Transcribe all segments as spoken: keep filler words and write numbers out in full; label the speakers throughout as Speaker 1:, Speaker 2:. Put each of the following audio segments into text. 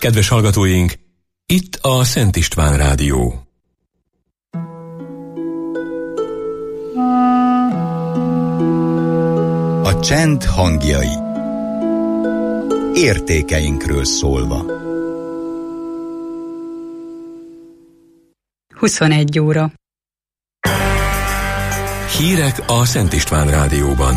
Speaker 1: Kedves hallgatóink, itt a Szent István Rádió.
Speaker 2: A csend hangjai. Értékeinkről szólva.
Speaker 3: huszonegy óra.
Speaker 1: Hírek a Szent István Rádióban.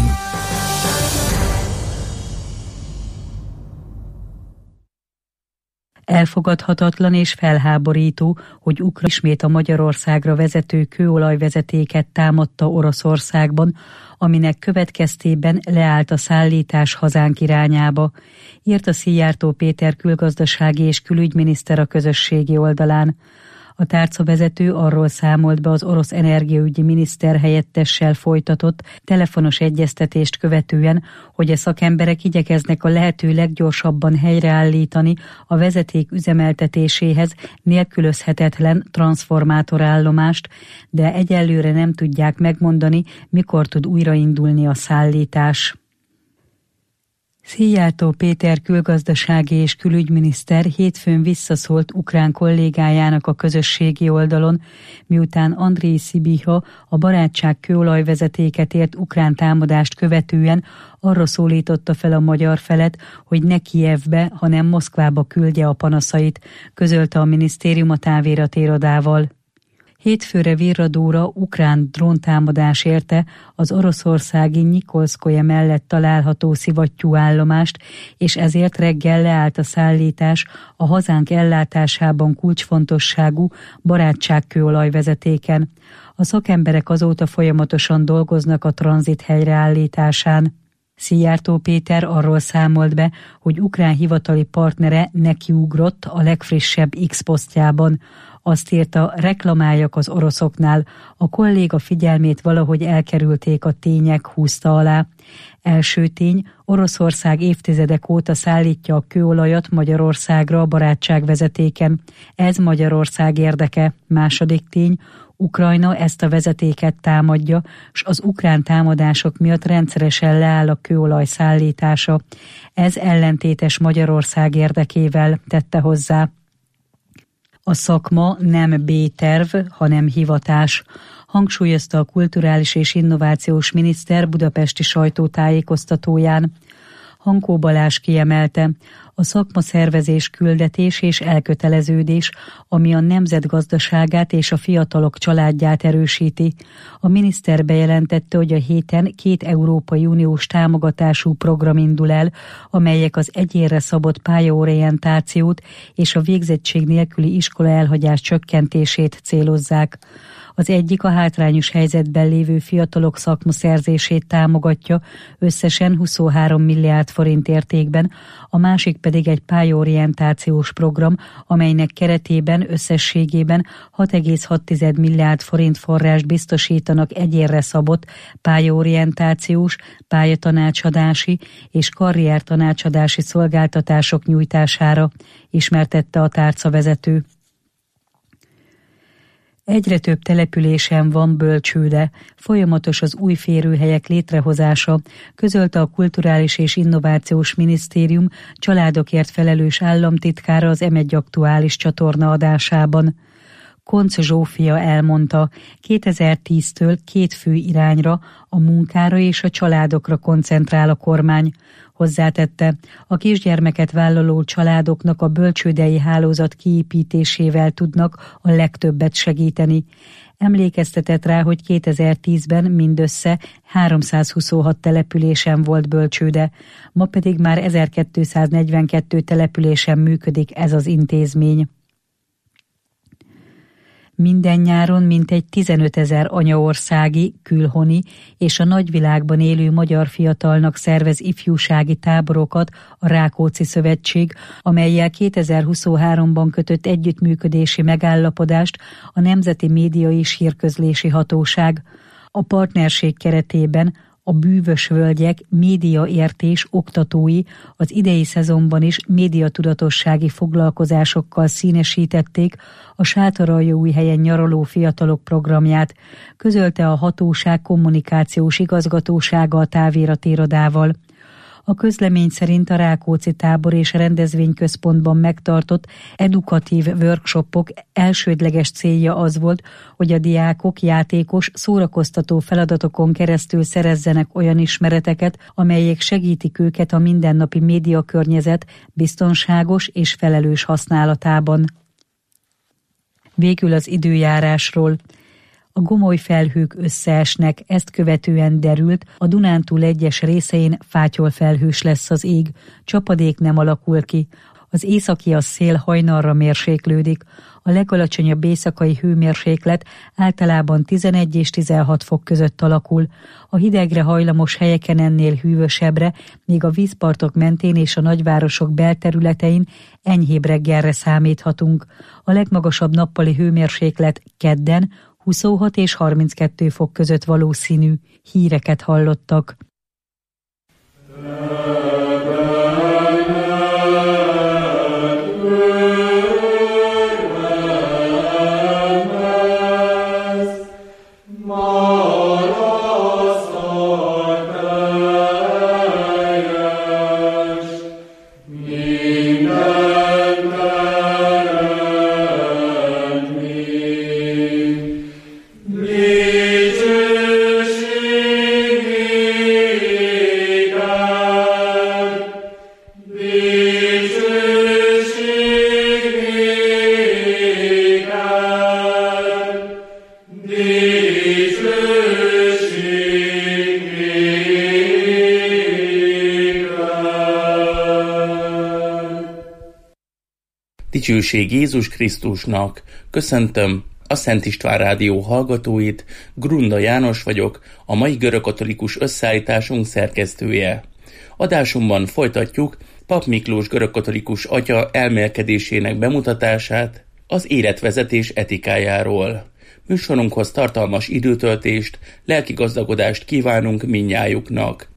Speaker 3: Elfogadhatatlan és felháborító, hogy Ukrajna ismét a Magyarországra vezető kőolajvezetéket támadta Oroszországban, aminek következtében leállt a szállítás hazánk irányába, írta Szijjártó Péter külgazdasági és külügyminiszter a közösségi oldalán. A tárcavezető arról számolt be az orosz energiaügyi miniszter helyettessel folytatott telefonos egyeztetést követően, hogy a szakemberek igyekeznek a lehető leggyorsabban helyreállítani a vezeték üzemeltetéséhez nélkülözhetetlen transformátorállomást, de egyelőre nem tudják megmondani, mikor tud újraindulni a szállítás. Szijjártó Péter külgazdasági és külügyminiszter hétfőn visszaszólt ukrán kollégájának a közösségi oldalon, miután Andrij Szibiha a barátság kőolajvezetéket ért ukrán támadást követően arra szólította fel a magyar felet, hogy ne Kijevbe, hanem Moszkvába küldje a panaszait, közölte a minisztérium a táviratirodával. Hétfőre virradóra ukrán dróntámadás érte az oroszországi Nyikolszkoje mellett található szivattyúállomást, és ezért reggel leállt a szállítás a hazánk ellátásában kulcsfontosságú barátságkőolajvezetéken. A szakemberek azóta folyamatosan dolgoznak a tranzit helyreállításán. Szijjártó Péter arról számolt be, hogy ukrán hivatali partnere nekiugrott a legfrissebb X-posztjában. Azt írta, reklamáljak az oroszoknál, a kolléga figyelmét valahogy elkerülték a tények, húzta alá. Első tény, Oroszország évtizedek óta szállítja a kőolajat Magyarországra a barátságvezetéken. Ez Magyarország érdeke. Második tény, Ukrajna ezt a vezetéket támadja, s az ukrán támadások miatt rendszeresen leáll a kőolaj szállítása. Ez ellentétes Magyarország érdekével, tette hozzá. A szakma nem B-terv, hanem hivatás, hangsúlyozta a kulturális és innovációs miniszter budapesti sajtótájékoztatóján. Hankó Balázs kiemelte, a szakmaszervezés küldetés és elköteleződés, ami a nemzet gazdaságát és a fiatalok családját erősíti. A miniszter bejelentette, hogy a héten két Európai Uniós támogatású program indul el, amelyek az egyénre szabott pályaorientációt és a végzettség nélküli iskola elhagyás csökkentését célozzák. Az egyik a hátrányos helyzetben lévő fiatalok szakmaszerzését támogatja összesen huszonhárom milliárd forint értékben, a másik pedig egy pályaorientációs program, amelynek keretében összességében hat egész hat milliárd forint forrást biztosítanak egyénre szabott pályaorientációs, pályatanácsadási és karriertanácsadási szolgáltatások nyújtására, ismertette a tárcavezető. Egyre több településen van bölcsőde, folyamatos az új férőhelyek létrehozása, közölte a Kulturális és Innovációs Minisztérium családokért felelős államtitkára az em egy aktuális csatorna adásában. Koncz Zsófia elmondta, kétezer-tíztől két fő irányra, a munkára és a családokra koncentrál a kormány. Hozzátette, a kisgyermeket vállaló családoknak a bölcsődei hálózat kiépítésével tudnak a legtöbbet segíteni. Emlékeztetett rá, hogy kétezer-tízben mindössze háromszázhuszonhat településen volt bölcsőde, ma pedig már ezerkétszáznegyvenkettő településen működik ez az intézmény. Minden nyáron mintegy tizenötezer anyaországi, külhoni és a nagyvilágban élő magyar fiatalnak szervez ifjúsági táborokat a Rákóczi Szövetség, amellyel kétezer-huszonháromban kötött együttműködési megállapodást a Nemzeti Média és Hírközlési Hatóság. A partnerség keretében a Bűvös Völgyek médiaértés oktatói az idei szezonban is médiatudatossági foglalkozásokkal színesítették a Sátoraljaújhelyen nyaraló fiatalok programját, közölte a hatóság kommunikációs igazgatósága a táviratirodával. A közlemény szerint a Rákóczi tábor és rendezvényközpontban megtartott edukatív workshopok elsődleges célja az volt, hogy a diákok játékos, szórakoztató feladatokon keresztül szerezzenek olyan ismereteket, amelyek segítik őket a mindennapi médiakörnyezet biztonságos és felelős használatában. Végül az időjárásról. A gomoly felhők összeesnek, ezt követően derült, a Dunántúl egyes részein fátyolfelhős lesz az ég, csapadék nem alakul ki. Az északi a szél hajnalra mérséklődik, a legalacsonyabb éjszakai hőmérséklet általában tizenegy és tizenhat fok között alakul, a hidegre hajlamos helyeken ennél hűvösebbre, míg a vízpartok mentén és a nagyvárosok belterületein enyhébb reggelre számíthatunk. A legmagasabb nappali hőmérséklet kedden huszonhat és harminckettő fok között valószínű. Híreket hallottak.
Speaker 4: Dicsőség Jézus Krisztusnak! Köszöntöm a Szent István Rádió hallgatóit, Grunda János vagyok, a mai görögkatolikus összeállításunk szerkesztője. Adásunkban folytatjuk Pap Miklós görögkatolikus atya elmélkedésének bemutatását az életvezetés etikájáról. Műsorunkhoz tartalmas időtöltést, lelki gazdagodást kívánunk mindnyájuknak.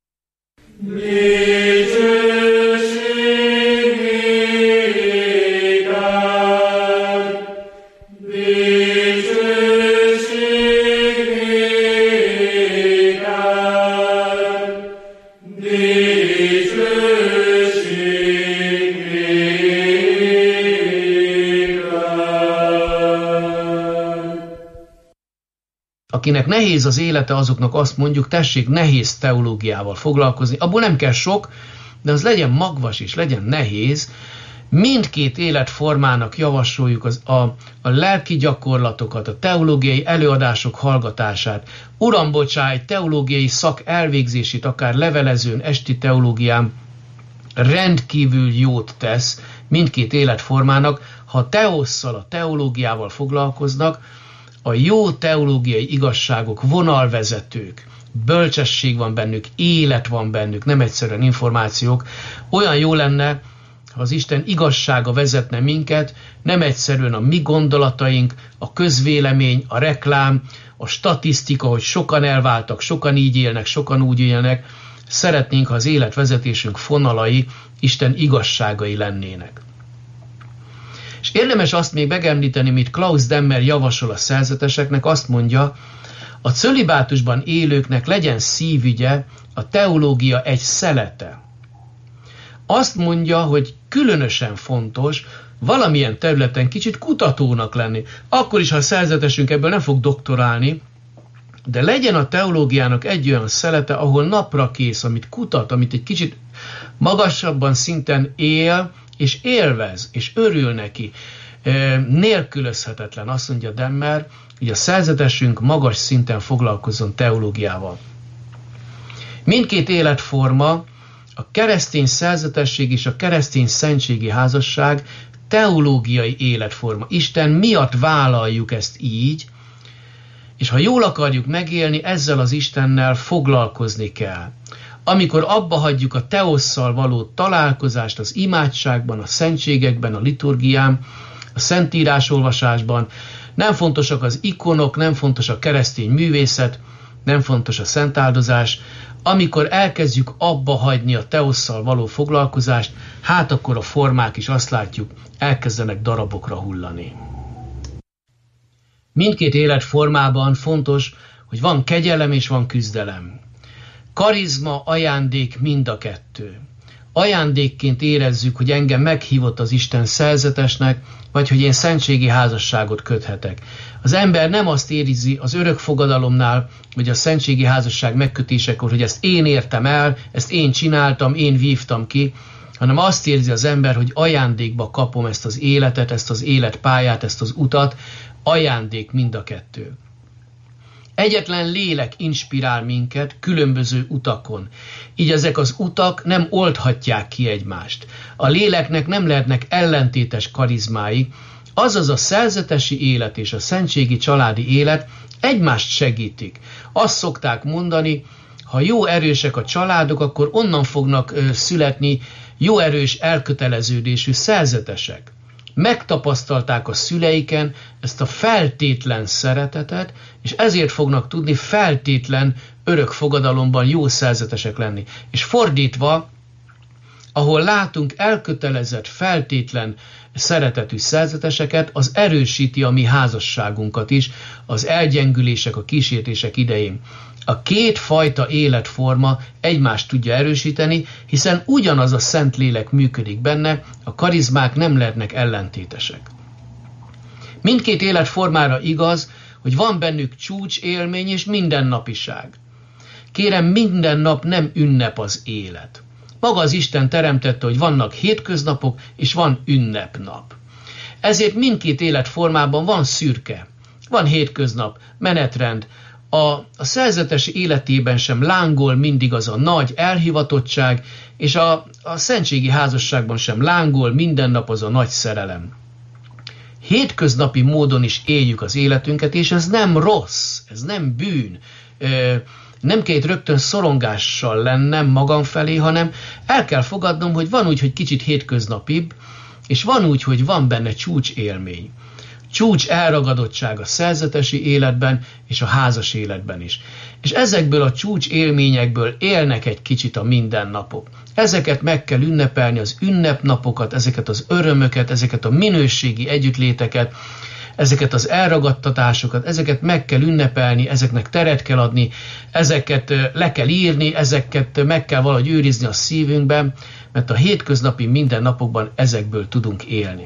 Speaker 5: Akinek nehéz az élete, azoknak azt mondjuk, tessék nehéz teológiával foglalkozni. Abból nem kell sok, de az legyen magvas és legyen nehéz. Mindkét életformának javasoljuk az, a, a lelki gyakorlatokat, a teológiai előadások hallgatását. Uram, bocsá, egy teológiai szak elvégzését, akár levelezőn, esti teológián rendkívül jót tesz mindkét életformának, ha teosszal, a teológiával foglalkoznak. A jó teológiai igazságok, vonalvezetők, bölcsesség van bennük, élet van bennük, nem egyszerűen információk. Olyan jó lenne, ha az Isten igazsága vezetne minket, nem egyszerűen a mi gondolataink, a közvélemény, a reklám, a statisztika, hogy sokan elváltak, sokan így élnek, sokan úgy élnek. Szeretnénk, ha az életvezetésünk fonalai Isten igazságai lennének. És érdemes azt még megemlíteni, amit Klaus Demmer javasol a szerzeteseknek, azt mondja, a cölibátusban élőknek legyen szívügye a teológia egy szelete. Azt mondja, hogy különösen fontos valamilyen területen kicsit kutatónak lenni. Akkor is, ha a szerzetesünk ebből nem fog doktorálni, de legyen a teológiának egy olyan szelete, ahol napra kész, amit kutat, amit egy kicsit magasabban szinten él, és élvez, és örül neki. Nélkülözhetetlen, azt mondja Demmer, hogy a szerzetesünk magas szinten foglalkozzon teológiával. Mindkét életforma, a keresztény szerzetesség és a keresztény szentségi házasság teológiai életforma. Isten miatt vállaljuk ezt így, és ha jól akarjuk megélni, ezzel az Istennel foglalkozni kell. Amikor abba hagyjuk a teosszal való találkozást az imádságban, a szentségekben, a liturgián, a szentírásolvasásban, nem fontosak az ikonok, nem fontos a keresztény művészet, nem fontos a szentáldozás. Amikor elkezdjük abba hagyni a teosszal való foglalkozást, hát akkor a formák is azt látjuk, elkezdenek darabokra hullani. Mindkét életformában fontos, hogy van kegyelem és van küzdelem. Karizma, ajándék mind a kettő. Ajándékként érezzük, hogy engem meghívott az Isten szerzetesnek, vagy hogy én szentségi házasságot köthetek. Az ember nem azt érzi az örökfogadalomnál, vagy a szentségi házasság megkötésekor, hogy ezt én értem el, ezt én csináltam, én vívtam ki, hanem azt érzi az ember, hogy ajándékba kapom ezt az életet, ezt az életpályát, ezt az utat, ajándék mind a kettő. Egyetlen lélek inspirál minket különböző utakon. Így ezek az utak nem oldhatják ki egymást. A léleknek nem lehetnek ellentétes karizmái, azaz a szerzetesi élet és a szentségi családi élet egymást segítik. Azt szokták mondani, ha jó erősek a családok, akkor onnan fognak ö, születni jó erős elköteleződésű szerzetesek. Megtapasztalták a szüleiken ezt a feltétlen szeretetet, és ezért fognak tudni feltétlen örök fogadalomban jó szerzetesek lenni. És fordítva, ahol látunk elkötelezett, feltétlen szeretetű szerzeteseket, az erősíti a mi házasságunkat is az elgyengülések, a kísértések idején. A két fajta életforma egymást tudja erősíteni, hiszen ugyanaz a Szentlélek működik benne, a karizmák nem lehetnek ellentétesek. Mindkét életformára igaz, hogy van bennük csúcsélmény és mindennapiság. Kérem, minden nap nem ünnep az élet. Maga az Isten teremtette, hogy vannak hétköznapok, és van ünnepnap. Ezért mindkét életformában van szürke. Van hétköznap, menetrend. A, a szerzetes életében sem lángol mindig az a nagy elhivatottság, és a, a szentségi házasságban sem lángol minden nap az a nagy szerelem. Hétköznapi módon is éljük az életünket, és ez nem rossz, ez nem bűn. Ö, nem kell itt rögtön szorongással lennem magam felé, hanem el kell fogadnom, hogy van úgy, hogy kicsit hétköznapibb, és van úgy, hogy van benne csúcsélmény. Csúcs elragadottság a szerzetesi életben és a házas életben is. És ezekből a csúcs élményekből élnek egy kicsit a mindennapok. Ezeket meg kell ünnepelni, az ünnepnapokat, ezeket az örömöket, ezeket a minőségi együttléteket, ezeket az elragadtatásokat, ezeket meg kell ünnepelni, ezeknek teret kell adni, ezeket le kell írni, ezeket meg kell valahogy őrizni a szívünkben, mert a hétköznapi mindennapokban ezekből tudunk élni.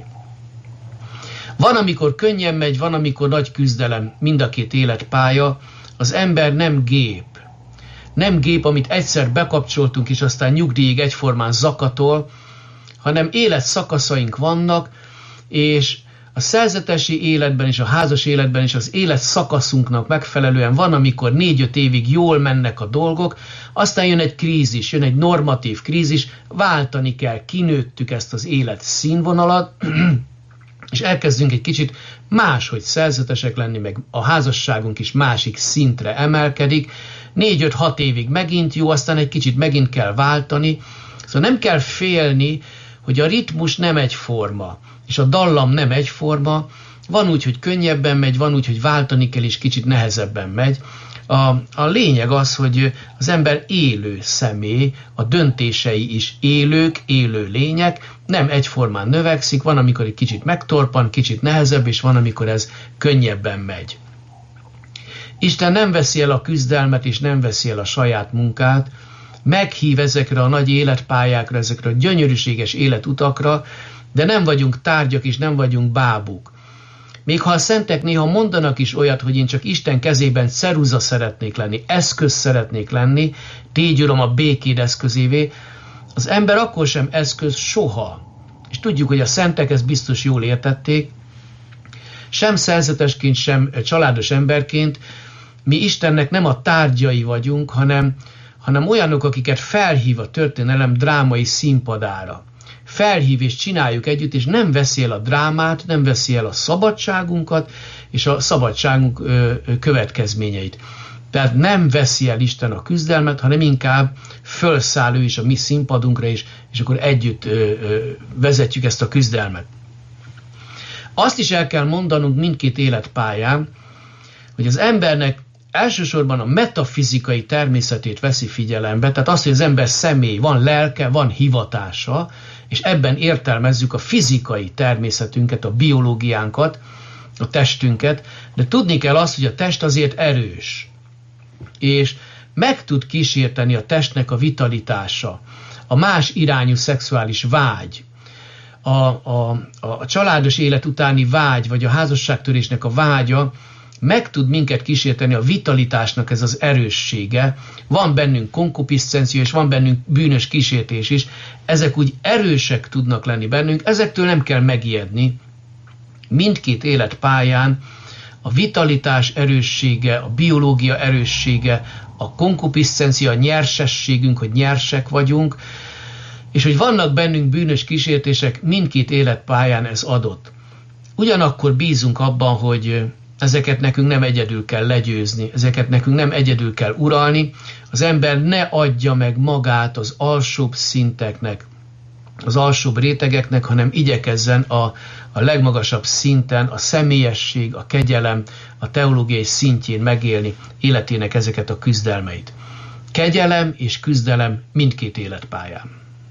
Speaker 5: Van, amikor könnyen megy, van, amikor nagy küzdelem, mind a két életpálya. Az ember nem gép. Nem gép, amit egyszer bekapcsoltunk, és aztán nyugdíjig egyformán zakatol, hanem életszakaszaink vannak, és a szerzetesi életben és a házas életben is az életszakaszunknak megfelelően van, amikor négy-öt évig jól mennek a dolgok, aztán jön egy krízis, jön egy normatív krízis, váltani kell, kinőttük ezt az élet színvonalat, és elkezdünk egy kicsit máshogy szerzetesek lenni, meg a házasságunk is másik szintre emelkedik, négy-öt-hat évig megint jó, aztán egy kicsit megint kell váltani, szóval nem kell félni, hogy a ritmus nem egyforma, és a dallam nem egyforma, van úgy, hogy könnyebben megy, van úgy, hogy váltani kell, és kicsit nehezebben megy. A, a lényeg az, hogy az ember élő személy, a döntései is élők, élő lények, nem egyformán növekszik, van, amikor egy kicsit megtorpan, kicsit nehezebb, és van, amikor ez könnyebben megy. Isten nem veszi el a küzdelmet, és nem veszi el a saját munkát, meghív ezekre a nagy életpályákra, ezekre a gyönyörűséges életutakra, de nem vagyunk tárgyak, és nem vagyunk bábuk. Még ha a szentek néha mondanak is olyat, hogy én csak Isten kezében ceruza szeretnék lenni, eszköz szeretnék lenni, tégy Uram a békéd eszközévé, az ember akkor sem eszköz soha. És tudjuk, hogy a szentek ezt biztos jól értették, sem szerzetesként, sem családos emberként mi Istennek nem a tárgyai vagyunk, hanem, hanem olyanok, akiket felhív a történelem drámai színpadára. Felhív és csináljuk együtt, és nem veszi el a drámát, nem veszi el a szabadságunkat, és a szabadságunk ö, ö, következményeit. Tehát nem veszi el Isten a küzdelmet, hanem inkább fölszáll ő is a mi színpadunkra is, és akkor együtt ö, ö, vezetjük ezt a küzdelmet. Azt is el kell mondanunk mindkét életpályán, hogy az embernek elsősorban a metafizikai természetét veszi figyelembe, tehát azt, hogy az ember személy, van lelke, van hivatása, és ebben értelmezzük a fizikai természetünket, a biológiánkat, a testünket, de tudni kell azt, hogy a test azért erős. És meg tud kísérteni a testnek a vitalitása, a más irányú szexuális vágy, a, a, a családos élet utáni vágy, vagy a házasságtörésnek a vágya, meg tud minket kísérteni a vitalitásnak ez az erőssége. Van bennünk konkupiszcencia, és van bennünk bűnös kísértés is. Ezek úgy erősek tudnak lenni bennünk, ezektől nem kell megijedni. Mindkét életpályán a vitalitás erőssége, a biológia erőssége, a konkupiszcencia, a nyersességünk, hogy nyersek vagyunk, és hogy vannak bennünk bűnös kísértések, mindkét életpályán ez adott. Ugyanakkor bízunk abban, hogy ezeket nekünk nem egyedül kell legyőzni, ezeket nekünk nem egyedül kell uralni, az ember ne adja meg magát az alsóbb szinteknek, az alsóbb rétegeknek, hanem igyekezzen a, a legmagasabb szinten, a személyesség, a kegyelem, a teológiai szintjén megélni életének ezeket a küzdelmeit. Kegyelem és küzdelem mindkét életpályán.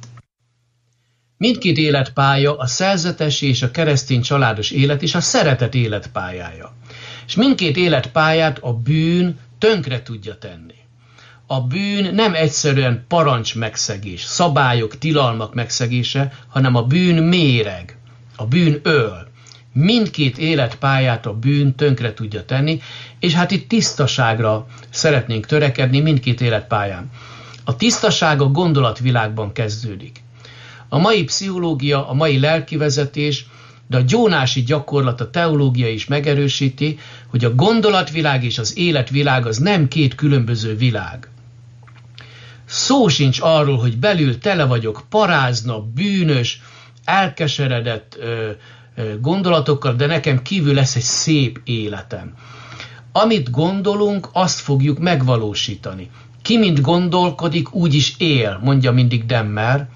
Speaker 5: Mindkét életpálya, a szerzetes és a keresztény családos élet és a szeretet életpályája. És mindkét életpályát a bűn tönkre tudja tenni. A bűn nem egyszerűen parancs megszegés, szabályok, tilalmak megszegése, hanem a bűn méreg, a bűn öl. Mindkét életpályát a bűn tönkre tudja tenni, és hát itt tisztaságra szeretnénk törekedni mindkét életpályán. A tisztaság a gondolatvilágban kezdődik. A mai pszichológia, a mai lelkivezetés, de a gyónási gyakorlat, a teológia is megerősíti, hogy a gondolatvilág és az életvilág az nem két különböző világ. Szó sincs arról, hogy belül tele vagyok parázna, bűnös, elkeseredett ö, ö, gondolatokkal, de nekem kívül lesz egy szép életem. Amit gondolunk, azt fogjuk megvalósítani. Ki mint gondolkodik, úgy is él, mondja mindig Demmer.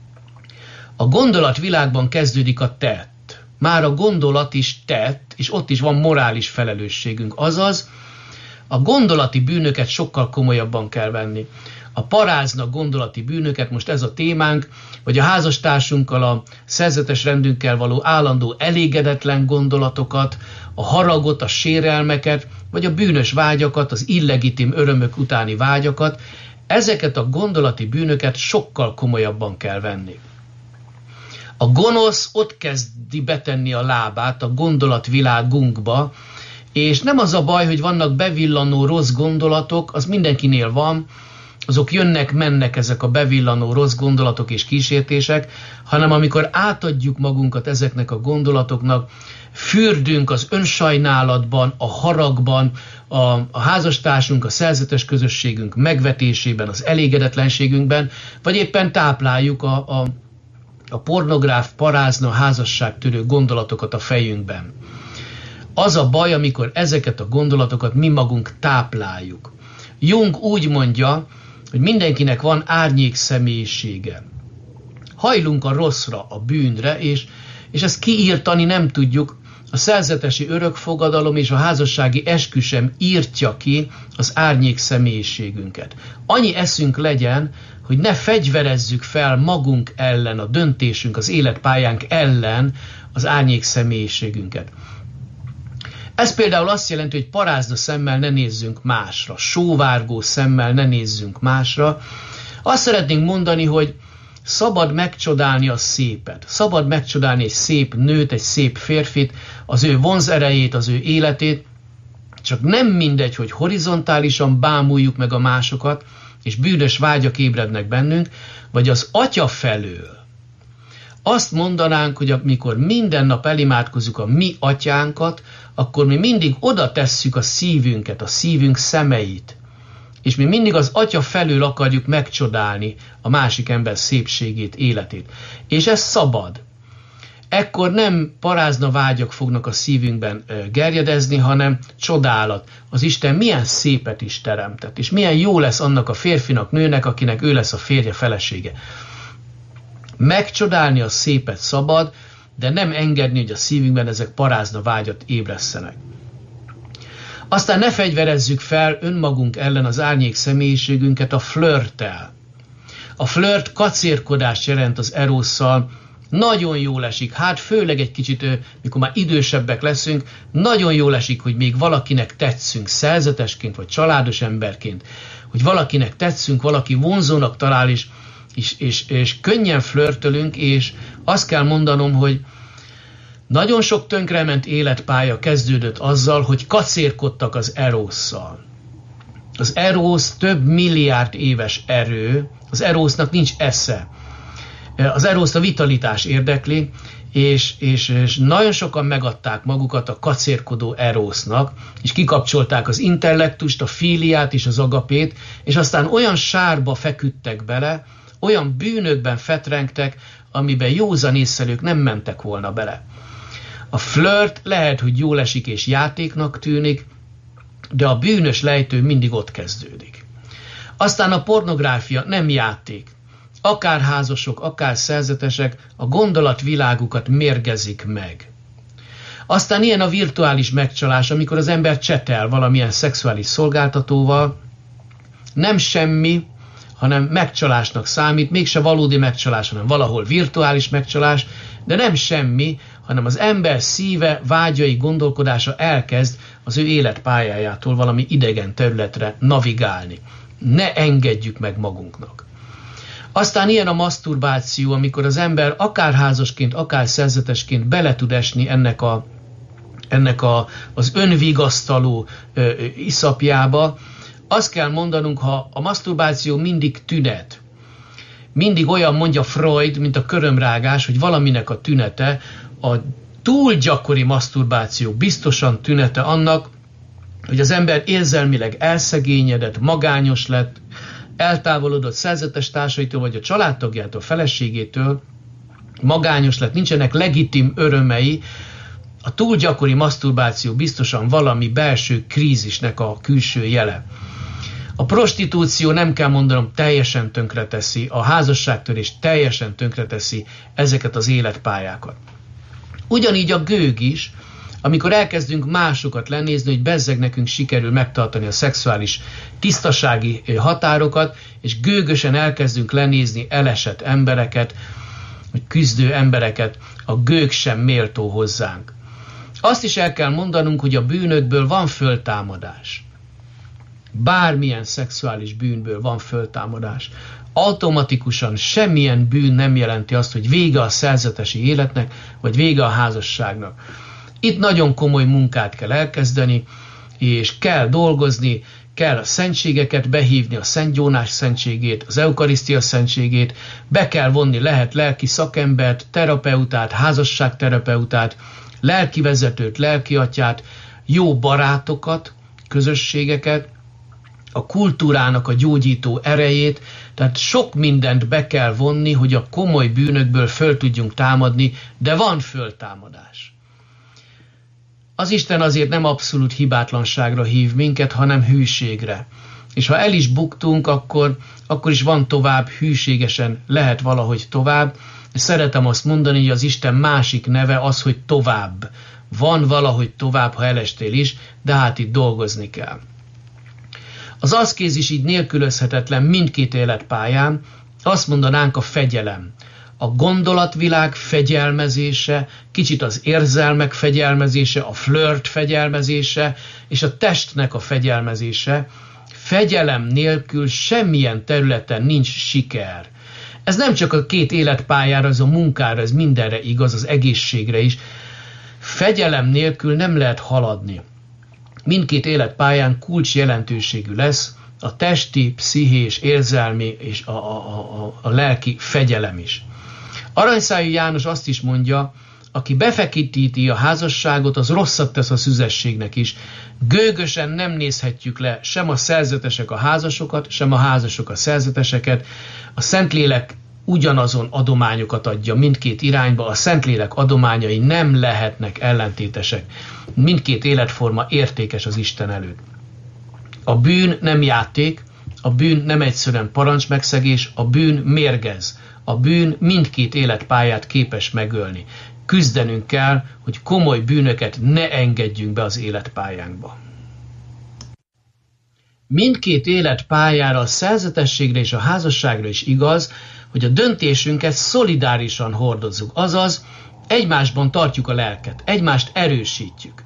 Speaker 5: A gondolatvilágban kezdődik a tett. Már a gondolat is tett, és ott is van morális felelősségünk. Azaz, a gondolati bűnöket sokkal komolyabban kell venni. A parázna gondolati bűnöket, most ez a témánk, vagy a házastársunkkal, a szerzetes rendünkkel való állandó elégedetlen gondolatokat, a haragot, a sérelmeket, vagy a bűnös vágyakat, az illegitim örömök utáni vágyakat, ezeket a gondolati bűnöket sokkal komolyabban kell venni. A gonosz ott kezdi betenni a lábát a gondolatvilágunkba, és nem az a baj, hogy vannak bevillanó rossz gondolatok, az mindenkinél van, azok jönnek, mennek ezek a bevillanó rossz gondolatok és kísértések, hanem amikor átadjuk magunkat ezeknek a gondolatoknak, fürdünk az önsajnálatban, a haragban, a, a házastársunk, a szerzetes közösségünk megvetésében, az elégedetlenségünkben, vagy éppen tápláljuk a, a a pornográf, parázna, házasságtörő gondolatokat a fejünkben. Az a baj, amikor ezeket a gondolatokat mi magunk tápláljuk. Jung úgy mondja, hogy mindenkinek van árnyék személyisége. Hajlunk a rosszra, a bűnre, és, és ezt kiírtani nem tudjuk. A szerzetesi örökfogadalom és a házassági eskü sem írtja ki az árnyék személyiségünket. Annyi eszünk legyen, hogy ne fegyverezzük fel magunk ellen, a döntésünk, az életpályánk ellen az árnyék személyiségünket. Ez például azt jelenti, hogy parázna szemmel ne nézzünk másra, sóvárgó szemmel ne nézzünk másra. Azt szeretnénk mondani, hogy szabad megcsodálni a szépet, szabad megcsodálni egy szép nőt, egy szép férfit, az ő vonzerejét, az ő életét, csak nem mindegy, hogy horizontálisan bámuljuk meg a másokat, és bűnös vágyak ébrednek bennünk, vagy az Atya felől. Azt mondanánk, hogy amikor minden nap elimádkozunk a mi atyánkat, akkor mi mindig oda tesszük a szívünket, a szívünk szemeit, és mi mindig az Atya felől akarjuk megcsodálni a másik ember szépségét, életét. És ez szabad. Ekkor nem parázna vágyak fognak a szívünkben gerjedezni, hanem csodálat. Az Isten milyen szépet is teremtett, és milyen jó lesz annak a férfinak, nőnek, akinek ő lesz a férje, felesége. Megcsodálni a szépet szabad, de nem engedni, hogy a szívünkben ezek parázna vágyat ébresszenek. Aztán ne fegyverezzük fel önmagunk ellen az árnyék személyiségünket a flörttel. A flört kacérkodást jelent az erosszal, Nagyon jól esik, hát főleg egy kicsit, mikor már idősebbek leszünk, nagyon jól esik, hogy még valakinek tetszünk szerzetesként, vagy családos emberként, hogy valakinek tetszünk, valaki vonzónak talál, és, és, és, és könnyen flörtölünk, és azt kell mondanom, hogy nagyon sok tönkrement életpálya kezdődött azzal, hogy kacérkodtak az erósszal. Az erósz több milliárd éves erő, az erósznak nincs esze. Az erószt a vitalitás érdekli, és, és, és nagyon sokan megadták magukat a kacérkodó erósznak, és kikapcsolták az intellektust, a fíliát és az agapét, és aztán olyan sárba feküdtek bele, olyan bűnökben fetrengtek, amiben józan észre nem mentek volna bele. A flirt lehet, hogy jól esik és játéknak tűnik, de a bűnös lejtő mindig ott kezdődik. Aztán a pornográfia nem játék. Akár házasok, akár szerzetesek a gondolatvilágukat mérgezik meg. Aztán ilyen a virtuális megcsalás, amikor az ember csetel valamilyen szexuális szolgáltatóval, nem semmi, hanem megcsalásnak számít, mégse valódi megcsalás, hanem valahol virtuális megcsalás, de nem semmi, hanem az ember szíve, vágyai, gondolkodása elkezd az ő életpályájától valami idegen területre navigálni. Ne engedjük meg magunknak. Aztán ilyen a maszturbáció, amikor az ember akár házasként, akár szerzetesként bele tud esni ennek, a, ennek a, az önvigasztaló ö, iszapjába. Azt kell mondanunk, ha a maszturbáció mindig tünet, mindig olyan, mondja Freud, mint a körömrágás, hogy valaminek a tünete, a túl gyakori maszturbáció biztosan tünete annak, hogy az ember érzelmileg elszegényedett, magányos lett, eltávolodott szerzetes társaitól, vagy a családtagjától, feleségétől, magányos lett, nincsenek legitim örömei. A túl gyakori maszturbáció biztosan valami belső krízisnek a külső jele. A prostitúció, nem kell mondanom, teljesen tönkreteszi, a házasságtörés teljesen tönkreteszi ezeket az életpályákat. Ugyanígy a gőg is, amikor elkezdünk másokat lenézni, hogy bezzeg nekünk sikerül megtartani a szexuális tisztasági határokat, és gőgösen elkezdünk lenézni elesett embereket, vagy küzdő embereket, a gőg sem méltó hozzánk. Azt is el kell mondanunk, hogy a bűnökből van föltámadás. Bármilyen szexuális bűnből van föltámadás. Automatikusan semmilyen bűn nem jelenti azt, hogy vége a szerzetesi életnek, vagy vége a házasságnak. Itt nagyon komoly munkát kell elkezdeni, és kell dolgozni, kell a szentségeket behívni, a Szent Jónás szentségét, az eukarisztia szentségét, be kell vonni lehet lelki szakembert, terapeutát, házasságterapeutát, lelkivezetőt, lelkiatyát, jó barátokat, közösségeket, a kultúrának a gyógyító erejét, tehát sok mindent be kell vonni, hogy a komoly bűnökből föl tudjunk támadni, de van föltámadás. Az Isten azért nem abszolút hibátlanságra hív minket, hanem hűségre. És ha el is buktunk, akkor, akkor is van tovább, hűségesen lehet valahogy tovább. És szeretem azt mondani, hogy az Isten másik neve az, hogy tovább. Van valahogy tovább, ha elestél is, de hát itt dolgozni kell. Az aszkézis így nélkülözhetetlen mindkét életpályán, azt mondanánk a fegyelem. A gondolatvilág fegyelmezése, kicsit az érzelmek fegyelmezése, a flirt fegyelmezése, és a testnek a fegyelmezése. Fegyelem nélkül semmilyen területen nincs siker. Ez nem csak a két életpályára, ez a munkára, ez mindenre igaz, az egészségre is. Fegyelem nélkül nem lehet haladni. Mindkét életpályán kulcs jelentőségű lesz a testi, pszichés, érzelmi és a, a, a, a lelki fegyelem is. Aranyszájú János azt is mondja, aki befekítíti a házasságot, az rosszat tesz a szüzességnek is. Gőgösen nem nézhetjük le sem a szerzetesek a házasokat, sem a házasok a szerzeteseket. A Szentlélek ugyanazon adományokat adja mindkét irányba, a Szentlélek adományai nem lehetnek ellentétesek. Mindkét életforma értékes az Isten előtt. A bűn nem játék, a bűn nem egyszerűen parancsmegszegés, a bűn mérgez. A bűn mindkét életpályát képes megölni. Küzdenünk kell, hogy komoly bűnöket ne engedjünk be az életpályánkba. Mindkét életpályára, a szerzetességre és a házasságra is igaz, hogy a döntésünket szolidárisan hordozzuk, azaz egymásban tartjuk a lelket, egymást erősítjük.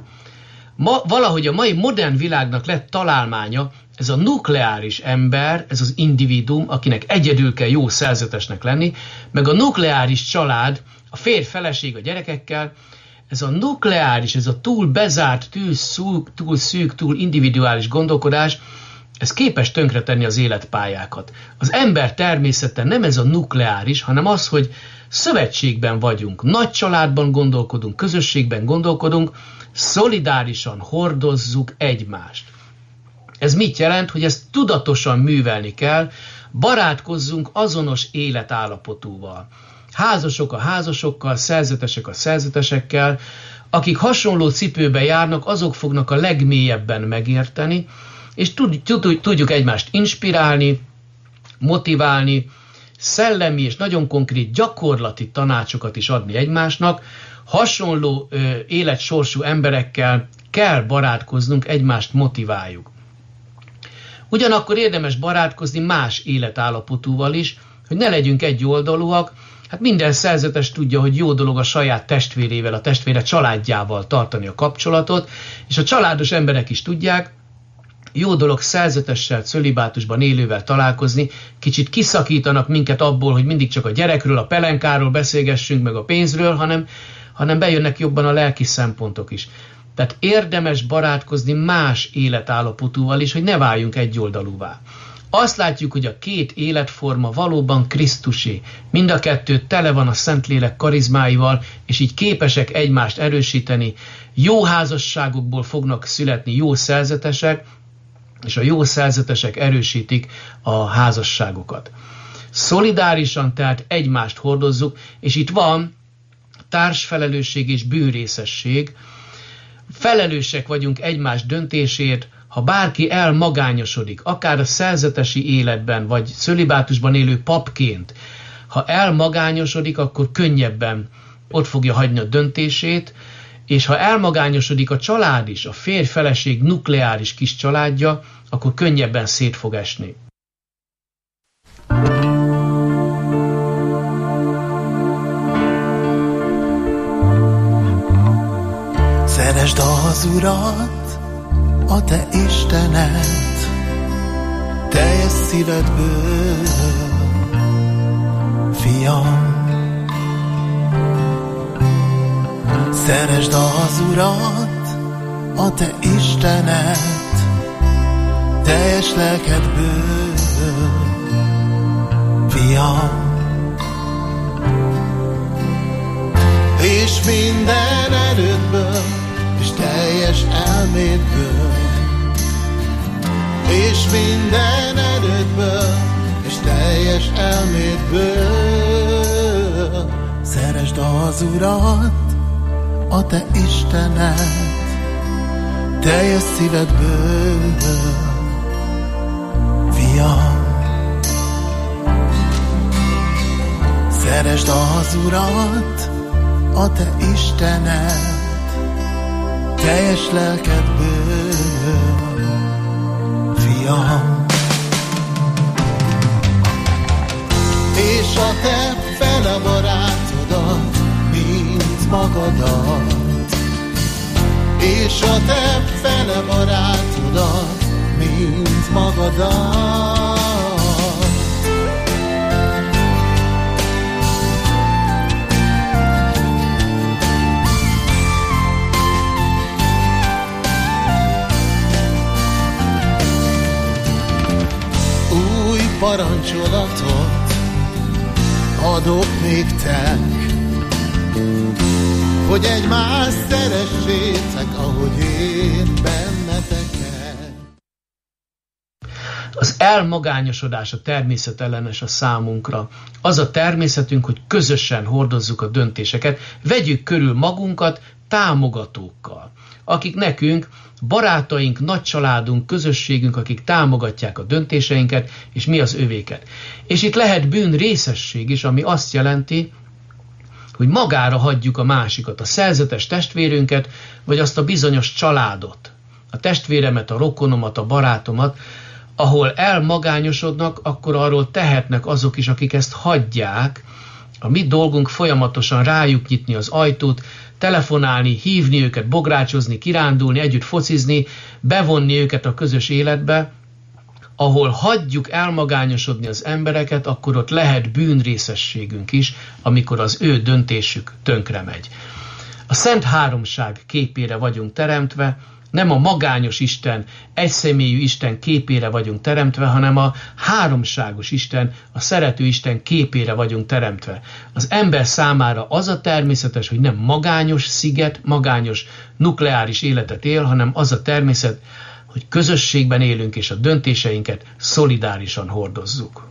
Speaker 5: Ma, valahogy a mai modern világnak lett találmánya ez a nukleáris ember, ez az individuum, akinek egyedül kell jó szerzetesnek lenni, meg a nukleáris család, a férj, feleség, a gyerekekkel, ez a nukleáris, ez a túl bezárt, túl szűk, túl, szűk, túl individuális gondolkodás, ez képes tönkretenni az életpályákat. Az ember természete nem ez a nukleáris, hanem az, hogy szövetségben vagyunk, nagy családban gondolkodunk, közösségben gondolkodunk, szolidárisan hordozzuk egymást. Ez mit jelent? Hogy ezt tudatosan művelni kell, barátkozzunk azonos életállapotúval. Házasok a házasokkal, szerzetesek a szerzetesekkel, akik hasonló cipőbe járnak, azok fognak a legmélyebben megérteni, és tudjuk egymást inspirálni, motiválni, szellemi és nagyon konkrét gyakorlati tanácsokat is adni egymásnak. Hasonló ö, életsorsú emberekkel kell barátkoznunk, egymást motiváljuk. Ugyanakkor érdemes barátkozni más életállapotúval is, hogy ne legyünk egyoldalúak. Hát minden szerzetes tudja, hogy jó dolog a saját testvérével, a testvére családjával tartani a kapcsolatot, és a családos emberek is tudják, jó dolog szerzetessel, cölibátusban élővel találkozni, kicsit kiszakítanak minket abból, hogy mindig csak a gyerekről, a pelenkáról beszélgessünk, meg a pénzről, hanem, hanem bejönnek jobban a lelki szempontok is. Tehát érdemes barátkozni más életállapotúval is, hogy ne váljunk egyoldalúvá. Azt látjuk, hogy a két életforma valóban Krisztusé. Mind a kettő tele van a Szentlélek karizmáival, és így képesek egymást erősíteni. Jó házasságokból fognak születni jó szerzetesek, és a jó szerzetesek erősítik a házasságokat. Szolidárisan tehát egymást hordozzuk, és itt van társfelelősség és bűnrészesség. Felelősek vagyunk egymás döntésért, ha bárki elmagányosodik, akár a szerzetesi életben, vagy cölibátusban élő papként, ha elmagányosodik, akkor könnyebben ott fogja hagyni a döntését, és ha elmagányosodik a család is, a férj-feleség nukleáris kis családja, akkor könnyebben szét fog esni.
Speaker 6: Szeresd az Urat, a te Istened, teljes szívedből, fiam. Szeresd az Urat, a te Istened, teljes lelkedből, fiam. És minden erődből, és teljes elmédből, és minden erődből, és teljes elmédből. Szeresd az Urat, a te Istened, teljes szívedből, fiam. Szeresd az Urat, a te Istened, teljes lelkedből, fiam. És a te fele barátodat, mint magadat, és a te fele barátodat, mint magadat. Új parancsolatot adok néktek, hogy egymást szeressétek, ahogy én benneteket.
Speaker 5: Az elmagányosodás a természetellenes a számunkra. Az a természetünk, hogy közösen hordozzuk a döntéseket, vegyük körül magunkat támogatókkal, akik nekünk, barátaink, nagy családunk, közösségünk, akik támogatják a döntéseinket, és mi az övéket. És itt lehet bűn részesség is, ami azt jelenti, hogy magára hagyjuk a másikat, a szerzetes testvérünket, vagy azt a bizonyos családot, a testvéremet, a rokonomat, a barátomat, ahol elmagányosodnak, akkor arról tehetnek azok is, akik ezt hagyják. A mi dolgunk folyamatosan rájuk nyitni az ajtót, telefonálni, hívni őket, bográcsozni, kirándulni, együtt focizni, bevonni őket a közös életbe. Ahol hagyjuk elmagányosodni az embereket, akkor ott lehet bűnrészességünk is, amikor az ő döntésük tönkre megy. A Szent Háromság képére vagyunk teremtve, nem a magányos Isten, egyszeméllyű Isten képére vagyunk teremtve, hanem a háromságos Isten, a szerető Isten képére vagyunk teremtve. Az ember számára az a természetes, hogy nem magányos sziget, magányos nukleáris életet él, hanem az a természet, hogy közösségben élünk, és a döntéseinket szolidárisan hordozzuk.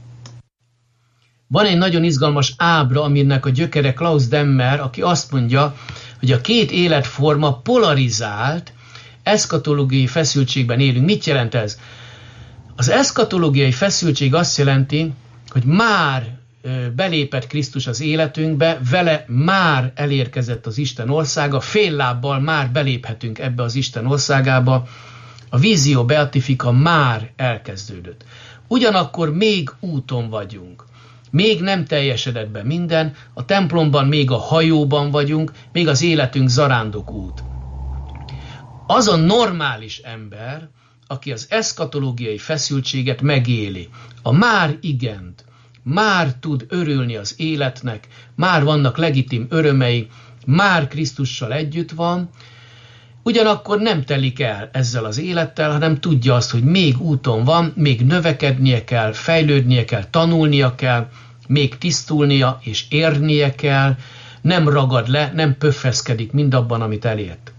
Speaker 5: Van egy nagyon izgalmas ábra, aminek a gyökere Klaus Demmer, aki azt mondja, hogy a két életforma polarizált, eszkatológiai feszültségben élünk. Mit jelent ez? Az eszkatológiai feszültség azt jelenti, hogy már belépett Krisztus az életünkbe, vele már elérkezett az Isten országa, fél lábbal már beléphetünk ebbe az Isten országába, a Visio Beatifica már elkezdődött. Ugyanakkor még úton vagyunk. Még nem teljesedett be minden, a templomban még a hajóban vagyunk, még az életünk zarándok út. Az a normális ember, aki az eszkatológiai feszültséget megéli, a már igent, már tud örülni az életnek, már vannak legitim örömei, már Krisztussal együtt van, ugyanakkor nem telik el ezzel az élettel, hanem tudja azt, hogy még úton van, még növekednie kell, fejlődnie kell, tanulnia kell, még tisztulnia és érnie kell, nem ragad le, nem pöffeszkedik mindabban, amit elért.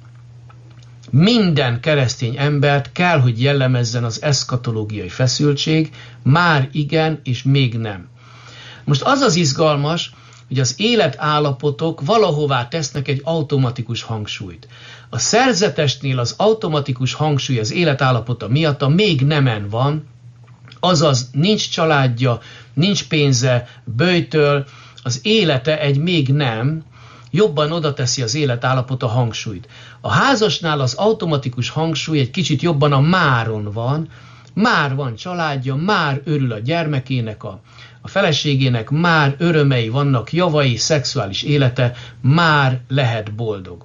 Speaker 5: Minden keresztény embert kell, hogy jellemezzen az eszkatológiai feszültség, már igen és még nem. Most az az izgalmas, hogy az életállapotok valahová tesznek egy automatikus hangsúlyt. A szerzetesnél az automatikus hangsúly az életállapota miatt a még nemen van, azaz nincs családja, nincs pénze, böjtöl, az élete egy még nem, jobban oda teszi az életállapot a hangsúlyt. A házasnál az automatikus hangsúly egy kicsit jobban a máron van, már van családja, már örül a gyermekének, a, a feleségének, már örömei vannak, javai, szexuális élete, már lehet boldog.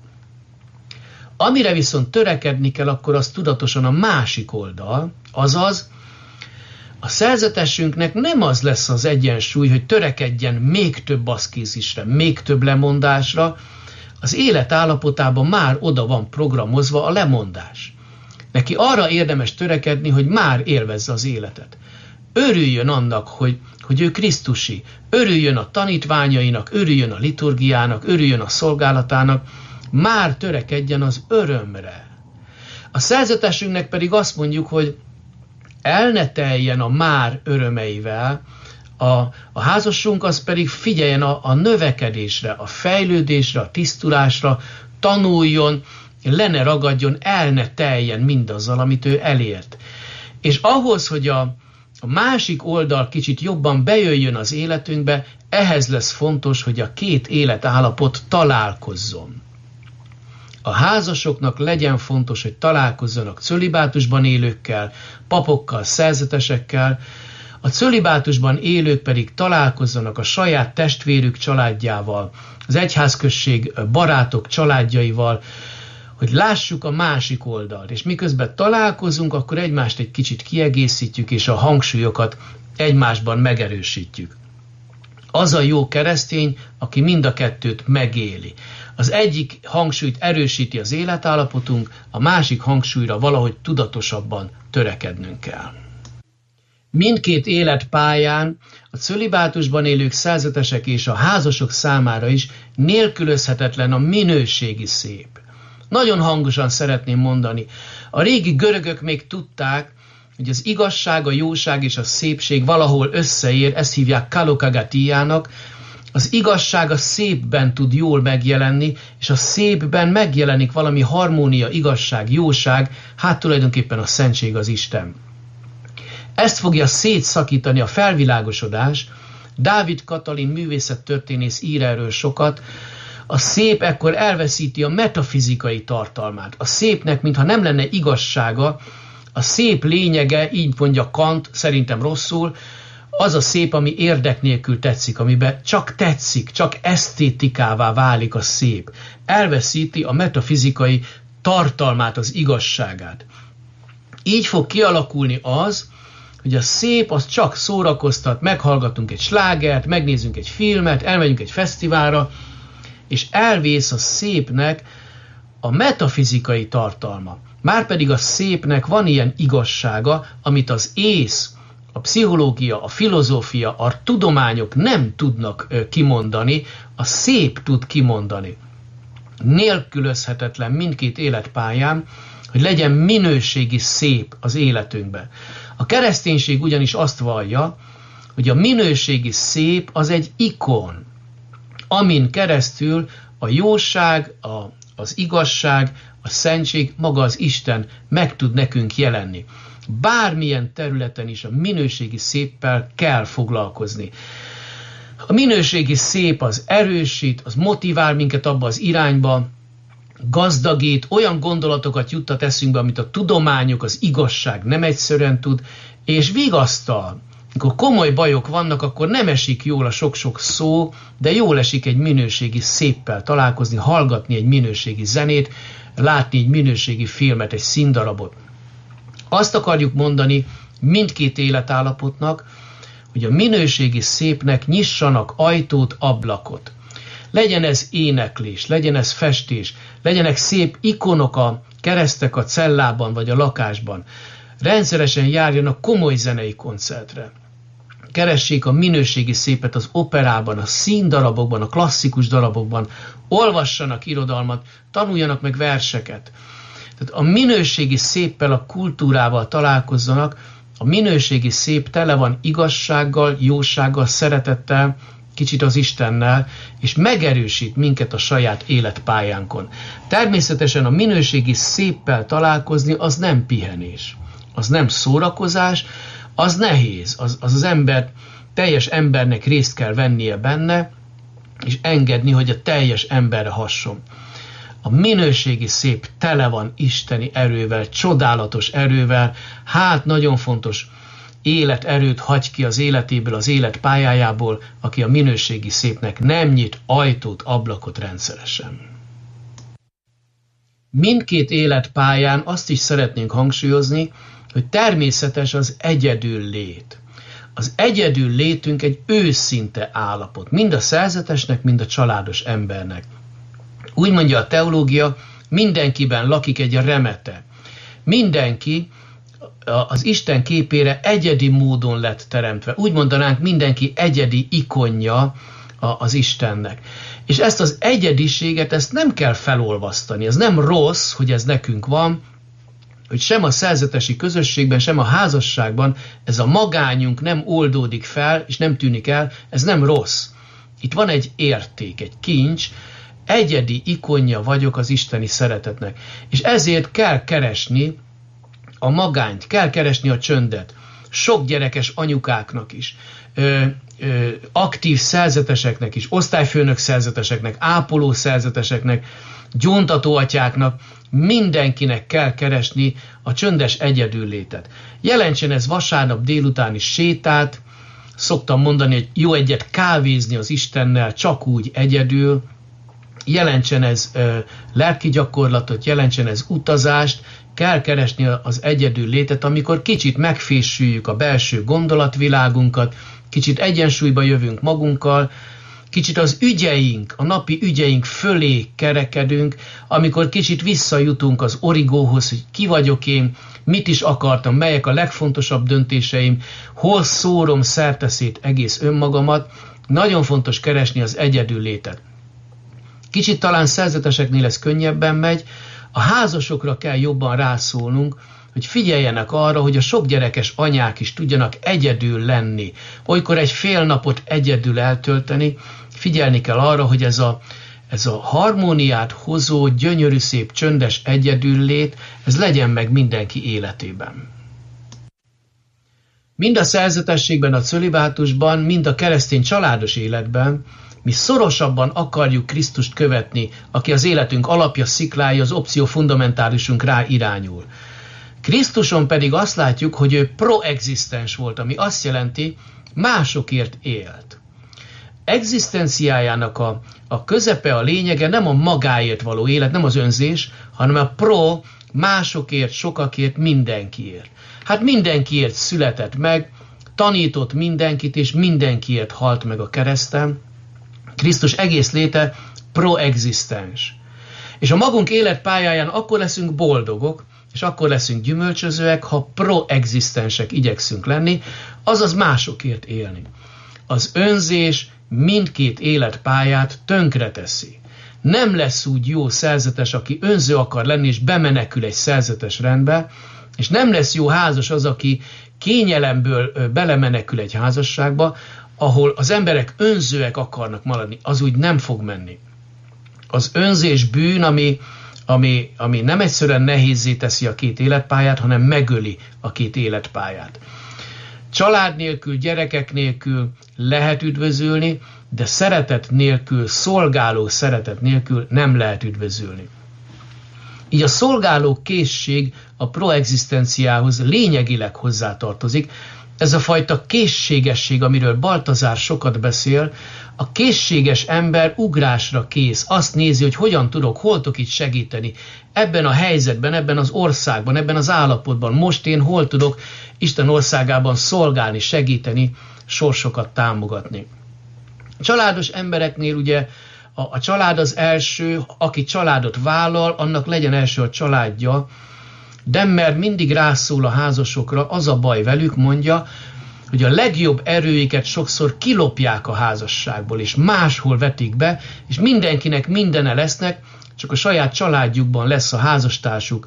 Speaker 5: Amire viszont törekedni kell, akkor az tudatosan a másik oldal, azaz a szerzetesünknek nem az lesz az egyensúly, hogy törekedjen még több aszkézisre, még több lemondásra, az élet állapotában már oda van programozva a lemondás. Neki arra érdemes törekedni, hogy már élvezze az életet. Örüljön annak, hogy, hogy ő Krisztusi, örüljön a tanítványainak, örüljön a liturgiának, örüljön a szolgálatának, már törekedjen az örömre. A szerzetesünknek pedig azt mondjuk, hogy el ne teljen a már örömeivel, a, a házasunk az pedig figyeljen a, a növekedésre, a fejlődésre, a tisztulásra, tanuljon, le ne ragadjon, el ne teljen mindazzal, amit ő elért. És ahhoz, hogy a, a másik oldal kicsit jobban bejöjjön az életünkbe, ehhez lesz fontos, hogy a két életállapot találkozzon. A házasoknak legyen fontos, hogy találkozzanak cölibátusban élőkkel, papokkal, szerzetesekkel, a cölibátusban élők pedig találkozzanak a saját testvérük családjával, az egyházközség barátok családjaival, hogy lássuk a másik oldalt, és miközben találkozunk, akkor egymást egy kicsit kiegészítjük, és a hangsúlyokat egymásban megerősítjük. Az a jó keresztény, aki mind a kettőt megéli. Az egyik hangsúlyt erősíti az életállapotunk, a másik hangsúlyra valahogy tudatosabban törekednünk kell. Mindkét életpályán a cölibátusban élők, szerzetesek és a házasok számára is nélkülözhetetlen a minőségi szép. Nagyon hangosan szeretném mondani, a régi görögök még tudták, hogy az igazság, a jóság és a szépség valahol összeér, ezt hívják kalokagatiának. Az igazság a szépben tud jól megjelenni, és a szépben megjelenik valami harmónia, igazság, jóság, hát tulajdonképpen a szentség az Isten. Ezt fogja szétszakítani a felvilágosodás. Dávid Katalin művészettörténész ír erről sokat. A szép ekkor elveszíti a metafizikai tartalmát. A szépnek, mintha nem lenne igazsága, A szép lényege, így mondja Kant, szerintem rosszul, az a szép, ami érdek nélkül tetszik, amiben csak tetszik, csak esztétikává válik a szép. Elveszíti a metafizikai tartalmát, az igazságát. Így fog kialakulni az, hogy a szép az csak szórakoztat, meghallgatunk egy slágert, megnézzünk egy filmet, elmegyünk egy fesztiválra, és elvész a szépnek a metafizikai tartalma. Márpedig a szépnek van ilyen igazsága, amit az ész, a pszichológia, a filozófia, a tudományok nem tudnak kimondani, a szép tud kimondani. Nélkülözhetetlen mindkét életpályán, hogy legyen minőségi szép az életünkben. A kereszténység ugyanis azt vallja, hogy a minőségi szép az egy ikon, amin keresztül a jóság, a, az igazság, a szentség, maga az Isten meg tud nekünk jelenni. Bármilyen területen is a minőségi széppel kell foglalkozni. A minőségi szép az erősít, az motivál minket abba az irányba, gazdagít, olyan gondolatokat juttat eszünkbe, amit a tudományok, az igazság nem egyszerűen tud, és vigasztal. Amikor komoly bajok vannak, akkor nem esik jól a sok-sok szó, de jól esik egy minőségi széppel találkozni, hallgatni egy minőségi zenét, látni egy minőségi filmet, egy színdarabot. Azt akarjuk mondani mindkét életállapotnak, hogy a minőségi szépnek nyissanak ajtót, ablakot. Legyen ez éneklés, legyen ez festés, legyenek szép ikonok a keresztek a cellában vagy a lakásban. Rendszeresen járjanak komoly zenei koncertre. Keressék a minőségi szépet az operában, a színdarabokban, a klasszikus darabokban, olvassanak irodalmat, tanuljanak meg verseket. Tehát a minőségi széppel, a kultúrával találkozzanak, a minőségi szép tele van igazsággal, jósággal, szeretettel, kicsit az Istennel, és megerősít minket a saját életpályánkon. Természetesen a minőségi széppel találkozni az nem pihenés, az nem szórakozás, az nehéz, az az, az ember, teljes embernek részt kell vennie benne, és engedni, hogy a teljes emberre hasson. A minőségi szép tele van isteni erővel, csodálatos erővel, hát nagyon fontos életerőt hagy ki az életéből, az élet pályájából, aki a minőségi szépnek nem nyit ajtót, ablakot rendszeresen. Mindkét életpályán azt is szeretnénk hangsúlyozni, hogy természetes az egyedül lét. Az egyedül létünk egy őszinte állapot, mind a szerzetesnek, mind a családos embernek. Úgy mondja a teológia, mindenkiben lakik egy remete. Mindenki az Isten képére egyedi módon lett teremtve. Úgy mondanánk, mindenki egyedi ikonja az Istennek. És ezt az egyediséget, ezt nem kell felolvasztani. Ez nem rossz, hogy ez nekünk van, hogy sem a szerzetesi közösségben, sem a házasságban ez a magányunk nem oldódik fel, és nem tűnik el, ez nem rossz. Itt van egy érték, egy kincs, egyedi ikonja vagyok az isteni szeretetnek. És ezért kell keresni a magányt, kell keresni a csöndet. Sok gyerekes anyukáknak is, ö, ö, aktív szerzeteseknek is, osztályfőnök szerzeteseknek, ápoló szerzeteseknek, gyóntató atyáknak, mindenkinek kell keresni a csöndes egyedüllétet. Jelentsen ez vasárnap délutáni sétát, szoktam mondani, hogy jó egyet kávézni az Istennel, csak úgy egyedül, jelentsen ez ö, lelki gyakorlatot, jelentsen ez utazást, kell keresni az egyedül létet, amikor kicsit megfésüljük a belső gondolatvilágunkat, kicsit egyensúlyba jövünk magunkkal, kicsit az ügyeink, a napi ügyeink fölé kerekedünk, amikor kicsit visszajutunk az origóhoz, hogy ki vagyok én, mit is akartam, melyek a legfontosabb döntéseim, hol szórom szerteszét egész önmagamat. Nagyon fontos keresni az egyedül létet. Kicsit talán szerzeteseknél ez könnyebben megy, a házasokra kell jobban rászólnunk, hogy figyeljenek arra, hogy a sok gyerekes anyák is tudjanak egyedül lenni. Olykor egy fél napot egyedül eltölteni, figyelni kell arra, hogy ez a, ez a harmóniát hozó, gyönyörű, szép, csöndes egyedüllét, ez legyen meg mindenki életében. Mind a szerzetességben, a cölibátusban, mind a keresztény családos életben mi szorosabban akarjuk Krisztust követni, aki az életünk alapja, sziklája, az opció fundamentálisunk rá irányul. Krisztuson pedig azt látjuk, hogy ő proexisztens volt, ami azt jelenti, másokért élt. Egzisztenciájának a, a közepe, a lényege nem a magáért való élet, nem az önzés, hanem a pro, másokért, sokakért, mindenkiért. Hát mindenkiért született meg, tanított mindenkit, és mindenkiért halt meg a kereszten. Krisztus egész léte proexisztens. És a magunk életpályáján akkor leszünk boldogok, és akkor leszünk gyümölcsözőek, ha proexisztensek igyekszünk lenni, azaz másokért élni. Az önzés mindkét életpályát tönkreteszi. Nem lesz úgy jó szerzetes, aki önző akar lenni, és bemenekül egy szerzetes rendbe, és nem lesz jó házas az, aki kényelemből belemenekül egy házasságba, ahol az emberek önzőek akarnak maradni, az úgy nem fog menni. Az önzés bűn, ami, ami, ami nem egyszerűen nehézzé teszi a két életpályát, hanem megöli a két életpályát. Család nélkül, gyerekek nélkül lehet üdvözülni, de szeretet nélkül, szolgáló szeretet nélkül nem lehet üdvözülni. Így a szolgáló készség a proexisztenciához lényegileg hozzátartozik. Ez a fajta készségesség, amiről Baltazár sokat beszél, a készséges ember ugrásra kész. Azt nézi, hogy hogyan tudok, hol tudok itt segíteni. Ebben a helyzetben, ebben az országban, ebben az állapotban, most én hol tudok Isten országában szolgálni, segíteni, sorsokat támogatni. Családos embereknél ugye a, a család az első, aki családot vállal, annak legyen első a családja, de mert mindig rászól a házasokra, az a baj velük, mondja, hogy a legjobb erőiket sokszor kilopják a házasságból, és máshol vetik be, és mindenkinek mindene lesznek, csak a saját családjukban lesz a házastársuk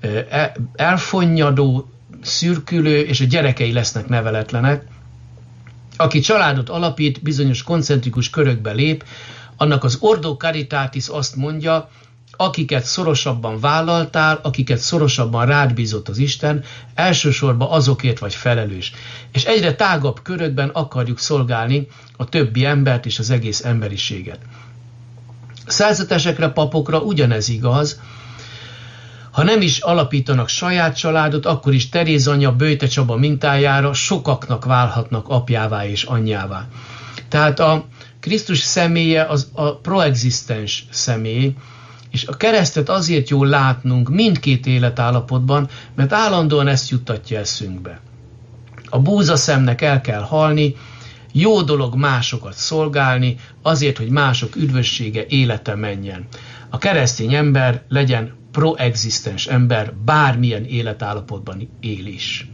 Speaker 5: elfonnyadó, szürkülő, és a gyerekei lesznek neveletlenek. Aki családot alapít, bizonyos koncentrikus körökbe lép, annak az Ordo Caritatis azt mondja, akiket szorosabban vállaltál, akiket szorosabban rád bízott az Isten, elsősorban azokért vagy felelős. És egyre tágabb körökben akarjuk szolgálni a többi embert és az egész emberiséget. Szerzetesekre, papokra ugyanez igaz. Ha nem is alapítanak saját családot, akkor is Teréz anyja Böjte Csaba mintájára sokaknak válhatnak apjává és anyjává. Tehát a Krisztus személye az a proexisztens személy, és a keresztet azért jó látnunk mindkét életállapotban, mert állandóan ezt juttatja eszünkbe. A búzaszemnek el kell halni, jó dolog másokat szolgálni, azért, hogy mások üdvössége, élete menjen. A keresztény ember legyen proexisztens ember, bármilyen életállapotban él is.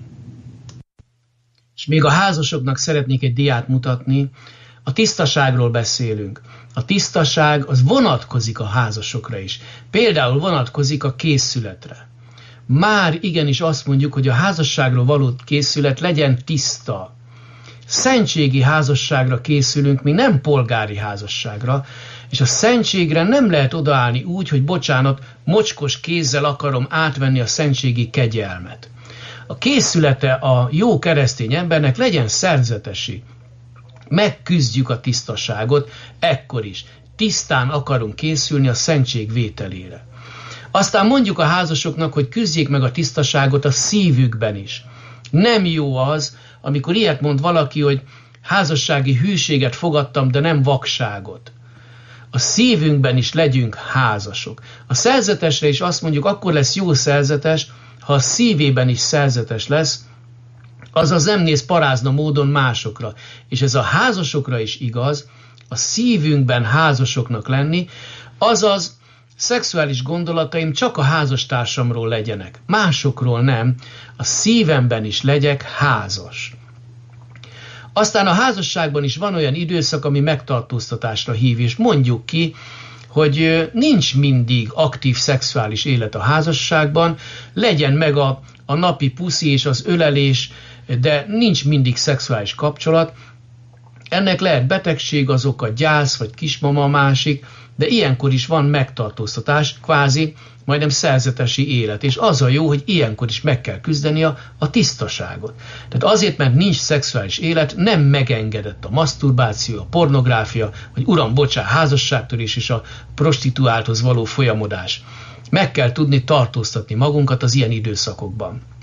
Speaker 5: És még a házasoknak szeretnék egy diát mutatni. A tisztaságról beszélünk. A tisztaság az vonatkozik a házasokra is. Például vonatkozik a készületre. Már igenis azt mondjuk, hogy a házasságról való készület legyen tiszta. Szentségi házasságra készülünk, mi nem polgári házasságra, és a szentségre nem lehet odaállni úgy, hogy bocsánat, mocskos kézzel akarom átvenni a szentségi kegyelmet. A készülete a jó keresztény embernek legyen szerzetesi. Megküzdjük a tisztaságot, ekkor is. Tisztán akarunk készülni a szentség vételére. Aztán mondjuk a házasoknak, hogy küzdjék meg a tisztaságot a szívükben is. Nem jó az, amikor ilyet mond valaki, hogy házassági hűséget fogadtam, de nem vakságot. A szívünkben is legyünk házasok. A szerzetesre is azt mondjuk, akkor lesz jó szerzetes, ha a szívében is szerzetes lesz, azaz nem néz parázna módon másokra. És ez a házasokra is igaz, a szívünkben házasoknak lenni, azaz szexuális gondolataim csak a házastársamról legyenek, másokról nem, a szívemben is legyek házas. Aztán a házasságban is van olyan időszak, ami megtartóztatásra hív, és mondjuk ki, hogy nincs mindig aktív szexuális élet a házasságban, legyen meg a, a napi puszi és az ölelés, de nincs mindig szexuális kapcsolat. Ennek lehet betegség, az oka gyász, vagy kismama a másik, de ilyenkor is van megtartóztatás, kvázi majdnem szerzetesi élet. És az a jó, hogy ilyenkor is meg kell küzdeni a, a tisztaságot. Tehát azért, mert nincs szexuális élet, nem megengedett a maszturbáció, a pornográfia, vagy uram, bocsán, házasságtörés és a prostituálthoz való folyamodás. Meg kell tudni tartóztatni magunkat az ilyen időszakokban.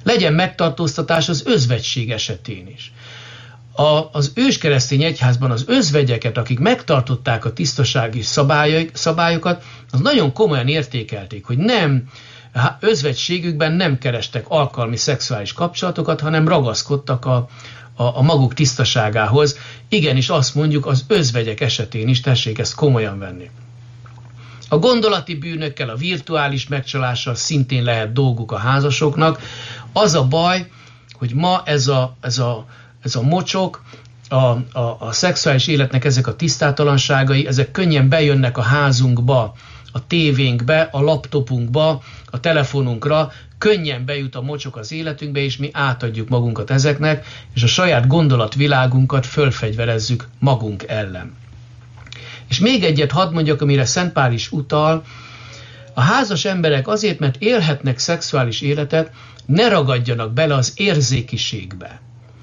Speaker 5: Legyen megtartóztatás az özvegység esetén is. A, az őskeresztény egyházban az özvegyeket, akik megtartották a tisztasági szabályokat, az nagyon komolyan értékelték, hogy nem özvegységükben nem kerestek alkalmi szexuális kapcsolatokat, hanem ragaszkodtak a, a, a maguk tisztaságához. Igenis azt mondjuk az özvegyek esetén is, tessék ezt komolyan venni. A gondolati bűnökkel, a virtuális megcsalással szintén lehet dolguk a házasoknak. Az a baj, hogy ma ez a, ez a, ez a mocsok, a, a, a szexuális életnek ezek a tisztátalanságai, ezek könnyen bejönnek a házunkba, a tévénkbe, a laptopunkba, a telefonunkra, könnyen bejut a mocsok az életünkbe, és mi átadjuk magunkat ezeknek, és a saját gondolatvilágunkat fölfegyverezzük magunk ellen. És még egyet hadd mondjak, amire Szent Pál is utal, a házas emberek azért, mert élhetnek szexuális életet, ne ragadjanak bele az érzékiségbe.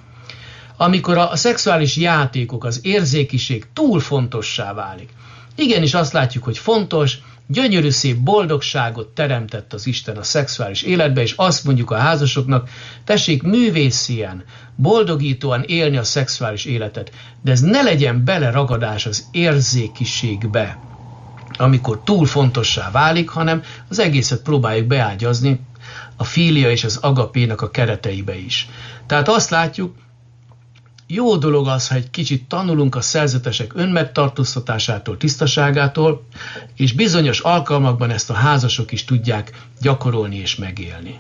Speaker 5: Amikor a, a szexuális játékok, az érzékiség túl fontossá válik. Igenis azt látjuk, hogy fontos, gyönyörű szép boldogságot teremtett az Isten a szexuális életbe, és azt mondjuk a házasoknak, tessék művészien, boldogítóan élni a szexuális életet, de ez ne legyen beleragadás az érzékiségbe, amikor túl fontossá válik, hanem az egészet próbáljuk beágyazni a fília és az agapénak a kereteibe is. Tehát azt látjuk, jó dolog az, ha egy kicsit tanulunk a szerzetesek önmegtartóztatásától, tisztaságától, és bizonyos alkalmakban ezt a házasok is tudják gyakorolni és megélni.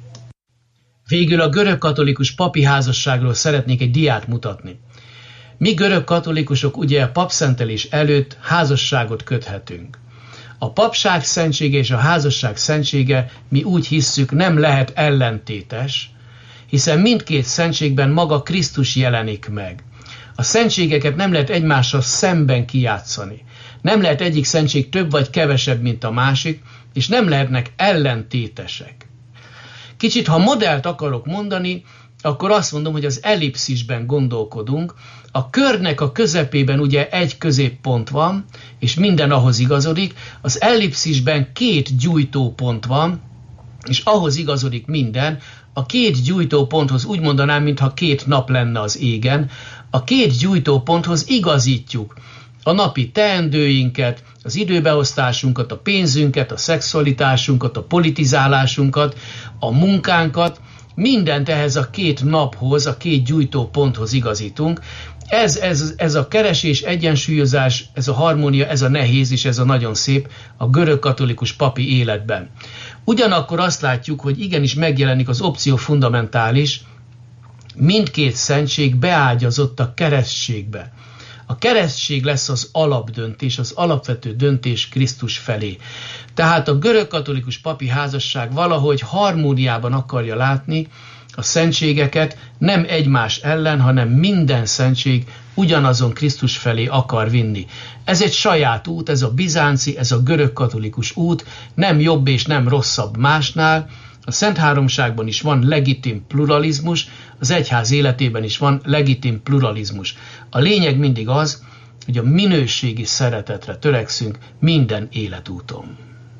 Speaker 5: Végül a görögkatolikus papi házasságról szeretnék egy diát mutatni. Mi görögkatolikusok ugye a papszentelés előtt házasságot köthetünk. A papság szentsége és a házasság szentsége, mi úgy hisszük, nem lehet ellentétes, hiszen mindkét szentségben maga Krisztus jelenik meg. A szentségeket nem lehet egymással szemben kijátszani. Nem lehet egyik szentség több vagy kevesebb, mint a másik, és nem lehetnek ellentétesek. Kicsit, ha modellt akarok mondani, akkor azt mondom, hogy az ellipszisben gondolkodunk. A körnek a közepében ugye egy középpont van, és minden ahhoz igazodik. Az ellipszisben két gyújtópont van, és ahhoz igazodik minden. A két gyújtóponthoz úgy mondanám, mintha két nap lenne az égen. A két gyújtóponthoz igazítjuk a napi teendőinket, az időbeosztásunkat, a pénzünket, a szexualitásunkat, a politizálásunkat, a munkánkat, mindent ehhez a két naphoz, a két gyújtóponthoz igazítunk. Ez, ez, ez a keresés, egyensúlyozás, ez a harmónia, ez a nehéz és ez a nagyon szép a görögkatolikus papi életben. Ugyanakkor azt látjuk, hogy igenis megjelenik az opció fundamentális, mindkét szentség beágyazott a keresztségbe. A keresztség lesz az alapdöntés, az alapvető döntés Krisztus felé. Tehát a görögkatolikus papi házasság valahogy harmóniában akarja látni a szentségeket, nem egymás ellen, hanem minden szentség ugyanazon Krisztus felé akar vinni. Ez egy saját út, ez a bizánci, ez a görögkatolikus út, nem jobb és nem rosszabb másnál. A Szent Háromságban is van legitim pluralizmus, az egyház életében is van legitim pluralizmus. A lényeg mindig az, hogy a minőségi szeretetre törekszünk minden életúton.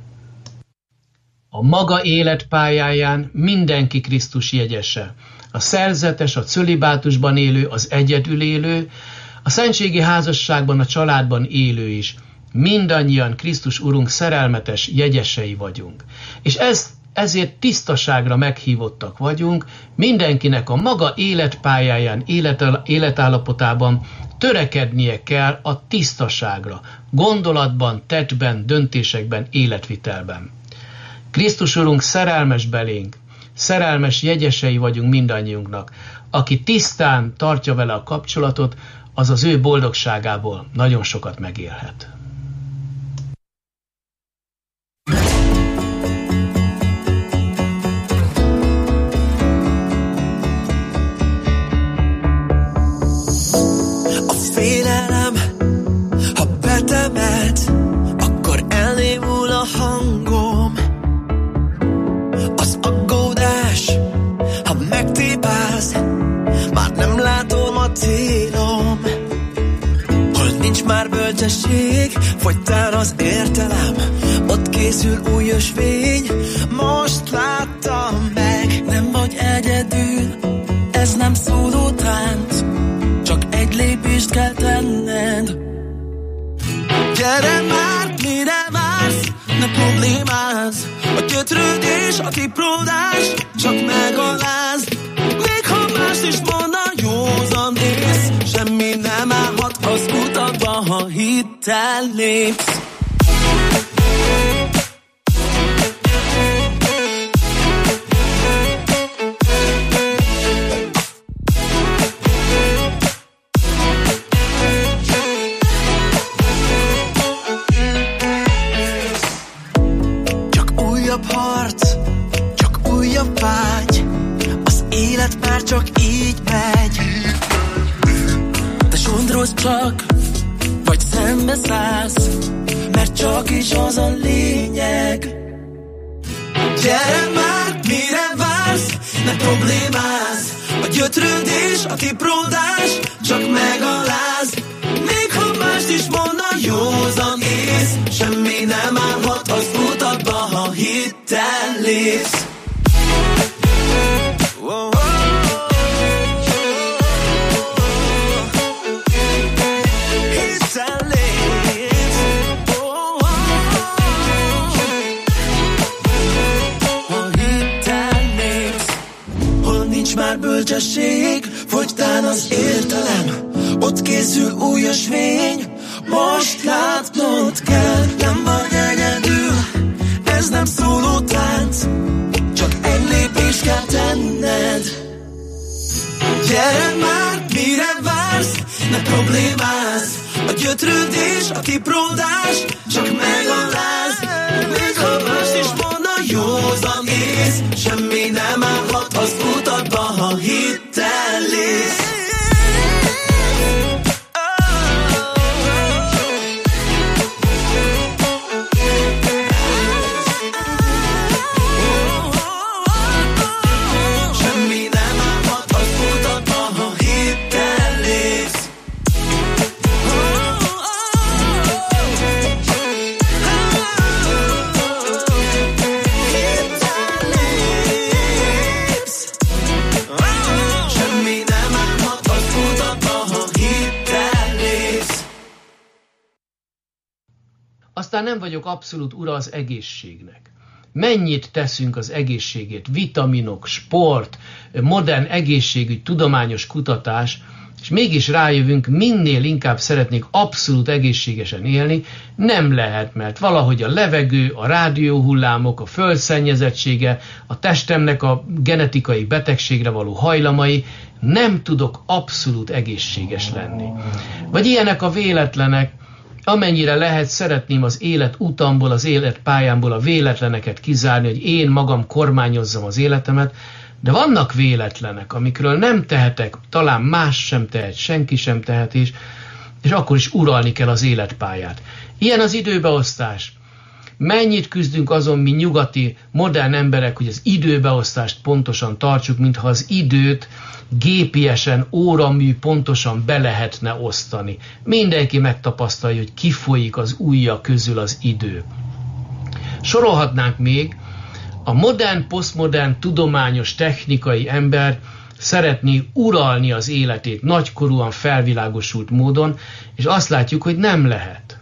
Speaker 5: A maga életpályáján mindenki Krisztus jegyese. A szerzetes, a cölibátusban élő, az egyedül élő, a szentségi házasságban, a családban élő is. Mindannyian Krisztus Urunk szerelmetes jegyesei vagyunk. És ezt ezért tisztaságra meghívottak vagyunk, mindenkinek a maga életpályáján, életállapotában törekednie kell a tisztaságra, gondolatban, tettben, döntésekben, életvitelben. Krisztus Urunk szerelmes belénk, szerelmes jegyesei vagyunk mindannyiunknak. Aki tisztán tartja vele a kapcsolatot, az az ő boldogságából nagyon sokat megélhet.
Speaker 7: Félelem, ha betemed, akkor elnémul a hangom. Az aggódás, ha megtépáz, már nem látom a célom. Hol nincs már bölcsesség, fogytál az értelem, ott készül új ösvény. Most láttam meg, nem vagy el egyedül, ez nem szóló tánc, csak egy lépést kell tenned. Gyere már, mire vársz, ne problémázz, a gyötrődés, a kipródás csak megaláz. Még ha mást is mond a józan ész, semmi nem állhat az utakba, ha hittel lépsz. Harc, csak újabb vágy, az élet már csak így megy. De sodródsz csak, vagy szembeszállsz, mert csak is az a lényeg. Gyere már, mire vársz, ne problémázz, a gyötrődés, a kipródás csak megaláz. Még ha mást is mond a józan ész, semmi nem állhat az utakba, ha hittel lépsz. Hittel lépsz. Ha hittel lépsz. Hol nincs már bölcsesség, fogytán az értelem, ott készül új ösvény, most látnod kell, nem vagy egyedül, ez nem szóló tánc, csak egy lépést kell tenned. Gyere már, mire vársz, ne problémázz, a gyötrődés, a kipródás csak megaláz. Még ha mást is mond a józan ész, semmi nem állhat az utakba, ha hittel lépsz.
Speaker 5: Aztán nem vagyok abszolút ura az egészségnek. Mennyit teszünk az egészségét, vitaminok, sport, modern egészségügy, tudományos kutatás, és mégis rájövünk, minél inkább szeretnék abszolút egészségesen élni, nem lehet, mert valahogy a levegő, a rádióhullámok, a földszennyezettsége, a testemnek a genetikai betegségre való hajlamai, nem tudok abszolút egészséges lenni. Vagy ilyenek a véletlenek, amennyire lehet, szeretném az élet utamból, az élet pályámból a véletleneket kizárni, hogy én magam kormányozzam az életemet, de vannak véletlenek, amikről nem tehetek, talán más sem tehet, senki sem tehet, és, és akkor is uralni kell az életpályát. Ilyen az időbeosztás. Mennyit küzdünk azon, mi nyugati, modern emberek, hogy az időbeosztást pontosan tartsuk, mintha az időt gépiesen, óramű pontosan be lehetne osztani. Mindenki megtapasztalja, hogy kifolyik az ujja közül az idő. Sorolhatnánk még, a modern, posztmodern, tudományos, technikai ember szeretné uralni az életét nagykorúan felvilágosult módon, és azt látjuk, hogy nem lehet.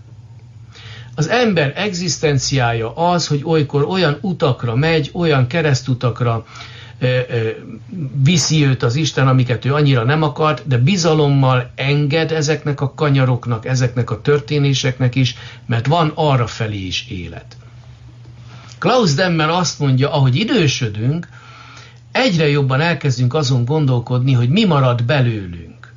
Speaker 5: Az ember egzisztenciája az, hogy olykor olyan utakra megy, olyan keresztutakra ö, ö, viszi őt az Isten, amiket ő annyira nem akart, de bizalommal enged ezeknek a kanyaroknak, ezeknek a történéseknek is, mert van arrafelé is élet. Klaus Demmer azt mondja, ahogy idősödünk, egyre jobban elkezdünk azon gondolkodni, hogy mi marad belőlünk.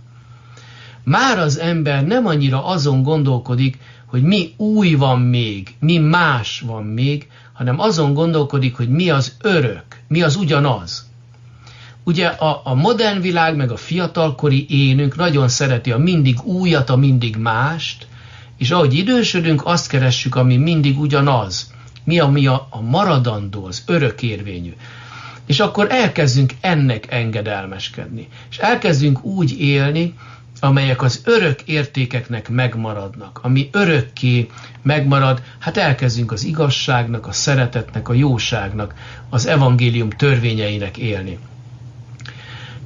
Speaker 5: Már az ember nem annyira azon gondolkodik, hogy mi új van még, mi más van még, hanem azon gondolkodik, hogy mi az örök, mi az ugyanaz. Ugye a, a modern világ, meg a fiatalkori énünk nagyon szereti a mindig újat, a mindig mást, és ahogy idősödünk, azt keressük, ami mindig ugyanaz. Mi, ami a, a maradandó, az örökérvényű. És akkor elkezdünk ennek engedelmeskedni. És elkezdünk úgy élni, amelyek az örök értékeknek megmaradnak, ami örökké megmarad, hát elkezdünk az igazságnak, a szeretetnek, a jóságnak, az evangélium törvényeinek élni.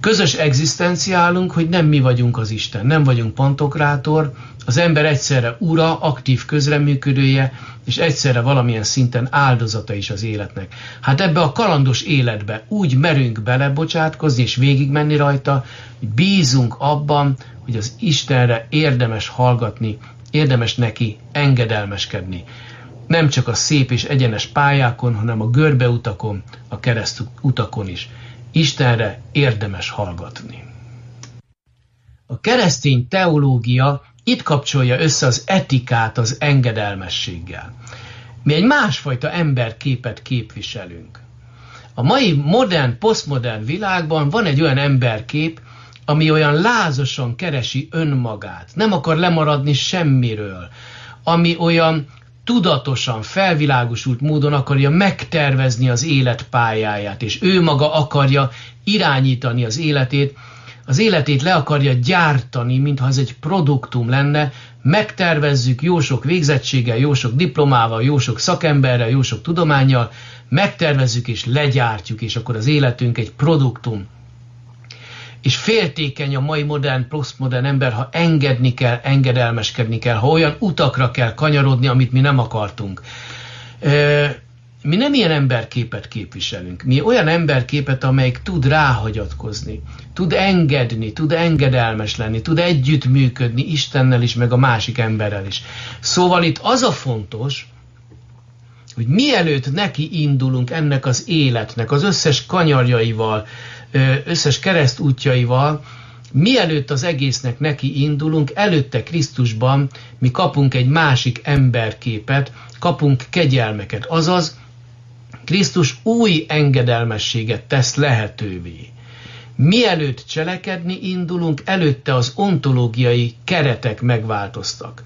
Speaker 5: Közös egzisztenciálunk, hogy nem mi vagyunk az Isten, nem vagyunk pantokrátor, az ember egyszerre ura, aktív közreműködője, és egyszerre valamilyen szinten áldozata is az életnek. Hát ebbe a kalandos életbe úgy merünk belebocsátkozni és végigmenni rajta, hogy bízunk abban, hogy az Istenre érdemes hallgatni, érdemes neki engedelmeskedni. Nem csak a szép és egyenes pályákon, hanem a görbeutakon, a keresztutakon is. Istenre érdemes hallgatni. A keresztény teológia itt kapcsolja össze az etikát az engedelmességgel. Mi egy másfajta emberképet képviselünk. A mai modern, posztmodern világban van egy olyan emberkép, ami olyan lázasan keresi önmagát, nem akar lemaradni semmiről, ami olyan tudatosan, felvilágosult módon akarja megtervezni az életpályáját, és ő maga akarja irányítani az életét, az életét le akarja gyártani, mintha ez egy produktum lenne, megtervezzük jó sok végzettséggel, jó sok diplomával, jó sok szakemberrel, jó sok tudománnyal, megtervezzük és legyártjuk, és akkor az életünk egy produktum. És féltékeny a mai modern, posztmodern ember, ha engedni kell, engedelmeskedni kell, ha olyan utakra kell kanyarodni, amit mi nem akartunk. Mi nem ilyen emberképet képviselünk. Mi olyan emberképet, amelyik tud ráhagyatkozni, tud engedni, tud engedelmes lenni, tud együttműködni Istennel is, meg a másik emberrel is. Szóval itt az a fontos, hogy mielőtt neki indulunk ennek az életnek, az összes kanyarjaival, összes keresztútjaival, mielőtt az egésznek neki indulunk, előtte Krisztusban mi kapunk egy másik emberképet, kapunk kegyelmeket, azaz Krisztus új engedelmességet tesz lehetővé. Mielőtt cselekedni indulunk, előtte az ontológiai keretek megváltoztak.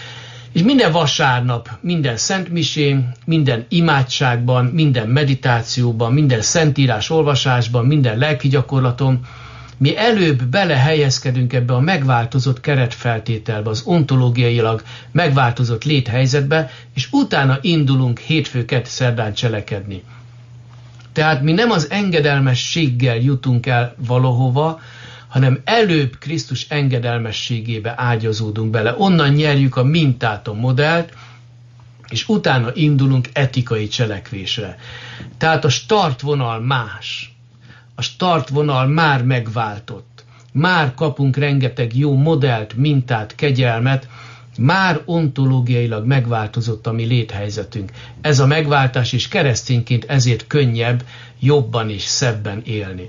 Speaker 5: És minden vasárnap, minden szentmisén, minden imádságban, minden meditációban, minden szentírás olvasásban, minden lelki gyakorlaton mi előbb belehelyezkedünk ebbe a megváltozott keretfeltételbe, az ontológiailag megváltozott léthelyzetbe, és utána indulunk hétfő, kedd, szerdán cselekedni. Tehát mi nem az engedelmességgel jutunk el valahova, hanem előbb Krisztus engedelmességébe ágyazódunk bele. Onnan nyerjük a mintát, a modellt, és utána indulunk etikai cselekvésre. Tehát a startvonal más. A startvonal már megváltott. Már kapunk rengeteg jó modellt, mintát, kegyelmet, már ontológiailag megváltozott a mi léthelyzetünk. Ez a megváltás is keresztényként ezért könnyebb, jobban és szebben élni.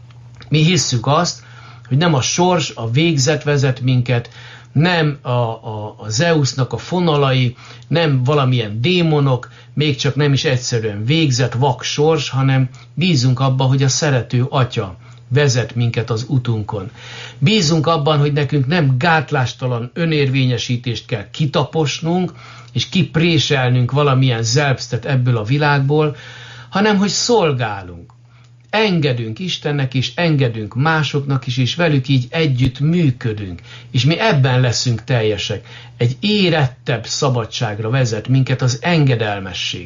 Speaker 5: Mi hisszük azt, hogy nem a sors, a végzet vezet minket, nem a, a, a Zeusnak a fonalai, nem valamilyen démonok, még csak nem is egyszerűen végzet, vak sors, hanem bízunk abban, hogy a szerető Atya vezet minket az utunkon. Bízunk abban, hogy nekünk nem gátlástalan önérvényesítést kell kitaposnunk, és kipréselnünk valamilyen zelbsztet ebből a világból, hanem hogy szolgálunk. Engedünk Istennek is, engedünk másoknak is, és velük így együtt működünk. És mi ebben leszünk teljesek. Egy érettebb szabadságra vezet minket az engedelmesség.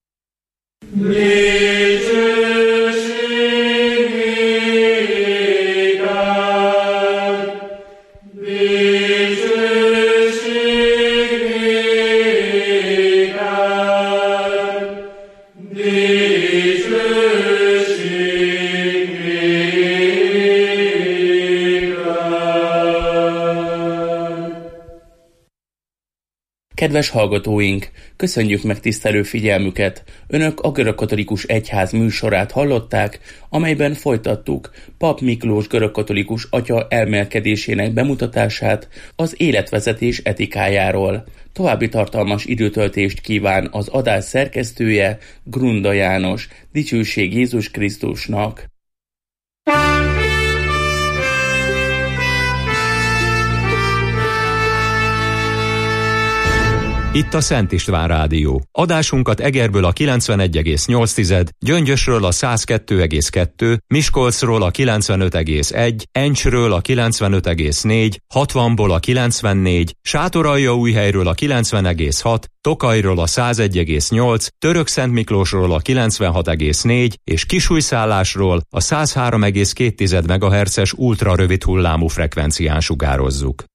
Speaker 4: Kedves hallgatóink, köszönjük megtisztelő figyelmüket! Önök a Görögkatolikus Egyház műsorát hallották, amelyben folytattuk Pap Miklós görögkatolikus atya elmélkedésének bemutatását az életvezetés etikájáról. További tartalmas időtöltést kíván az adás szerkesztője, Grunda János. Dicsőség Jézus Krisztusnak!
Speaker 1: Itt a Szent István Rádió. Adásunkat Egerből a kilencvenegy egész nyolc, Gyöngyösről a száz kettő egész kettő, Miskolcról a kilencvenöt egész egy, Encsről a kilencvenöt egész négy, hatvanból a kilencvennégy, Sátoraljaújhelyről a kilencven egész hat, Tokajról a száz egy egész nyolc, Törökszentmiklósról a kilencvenhat egész négy és Kisújszállásról a száz három egész két megahertzes ultra rövid hullámú frekvencián sugározzuk.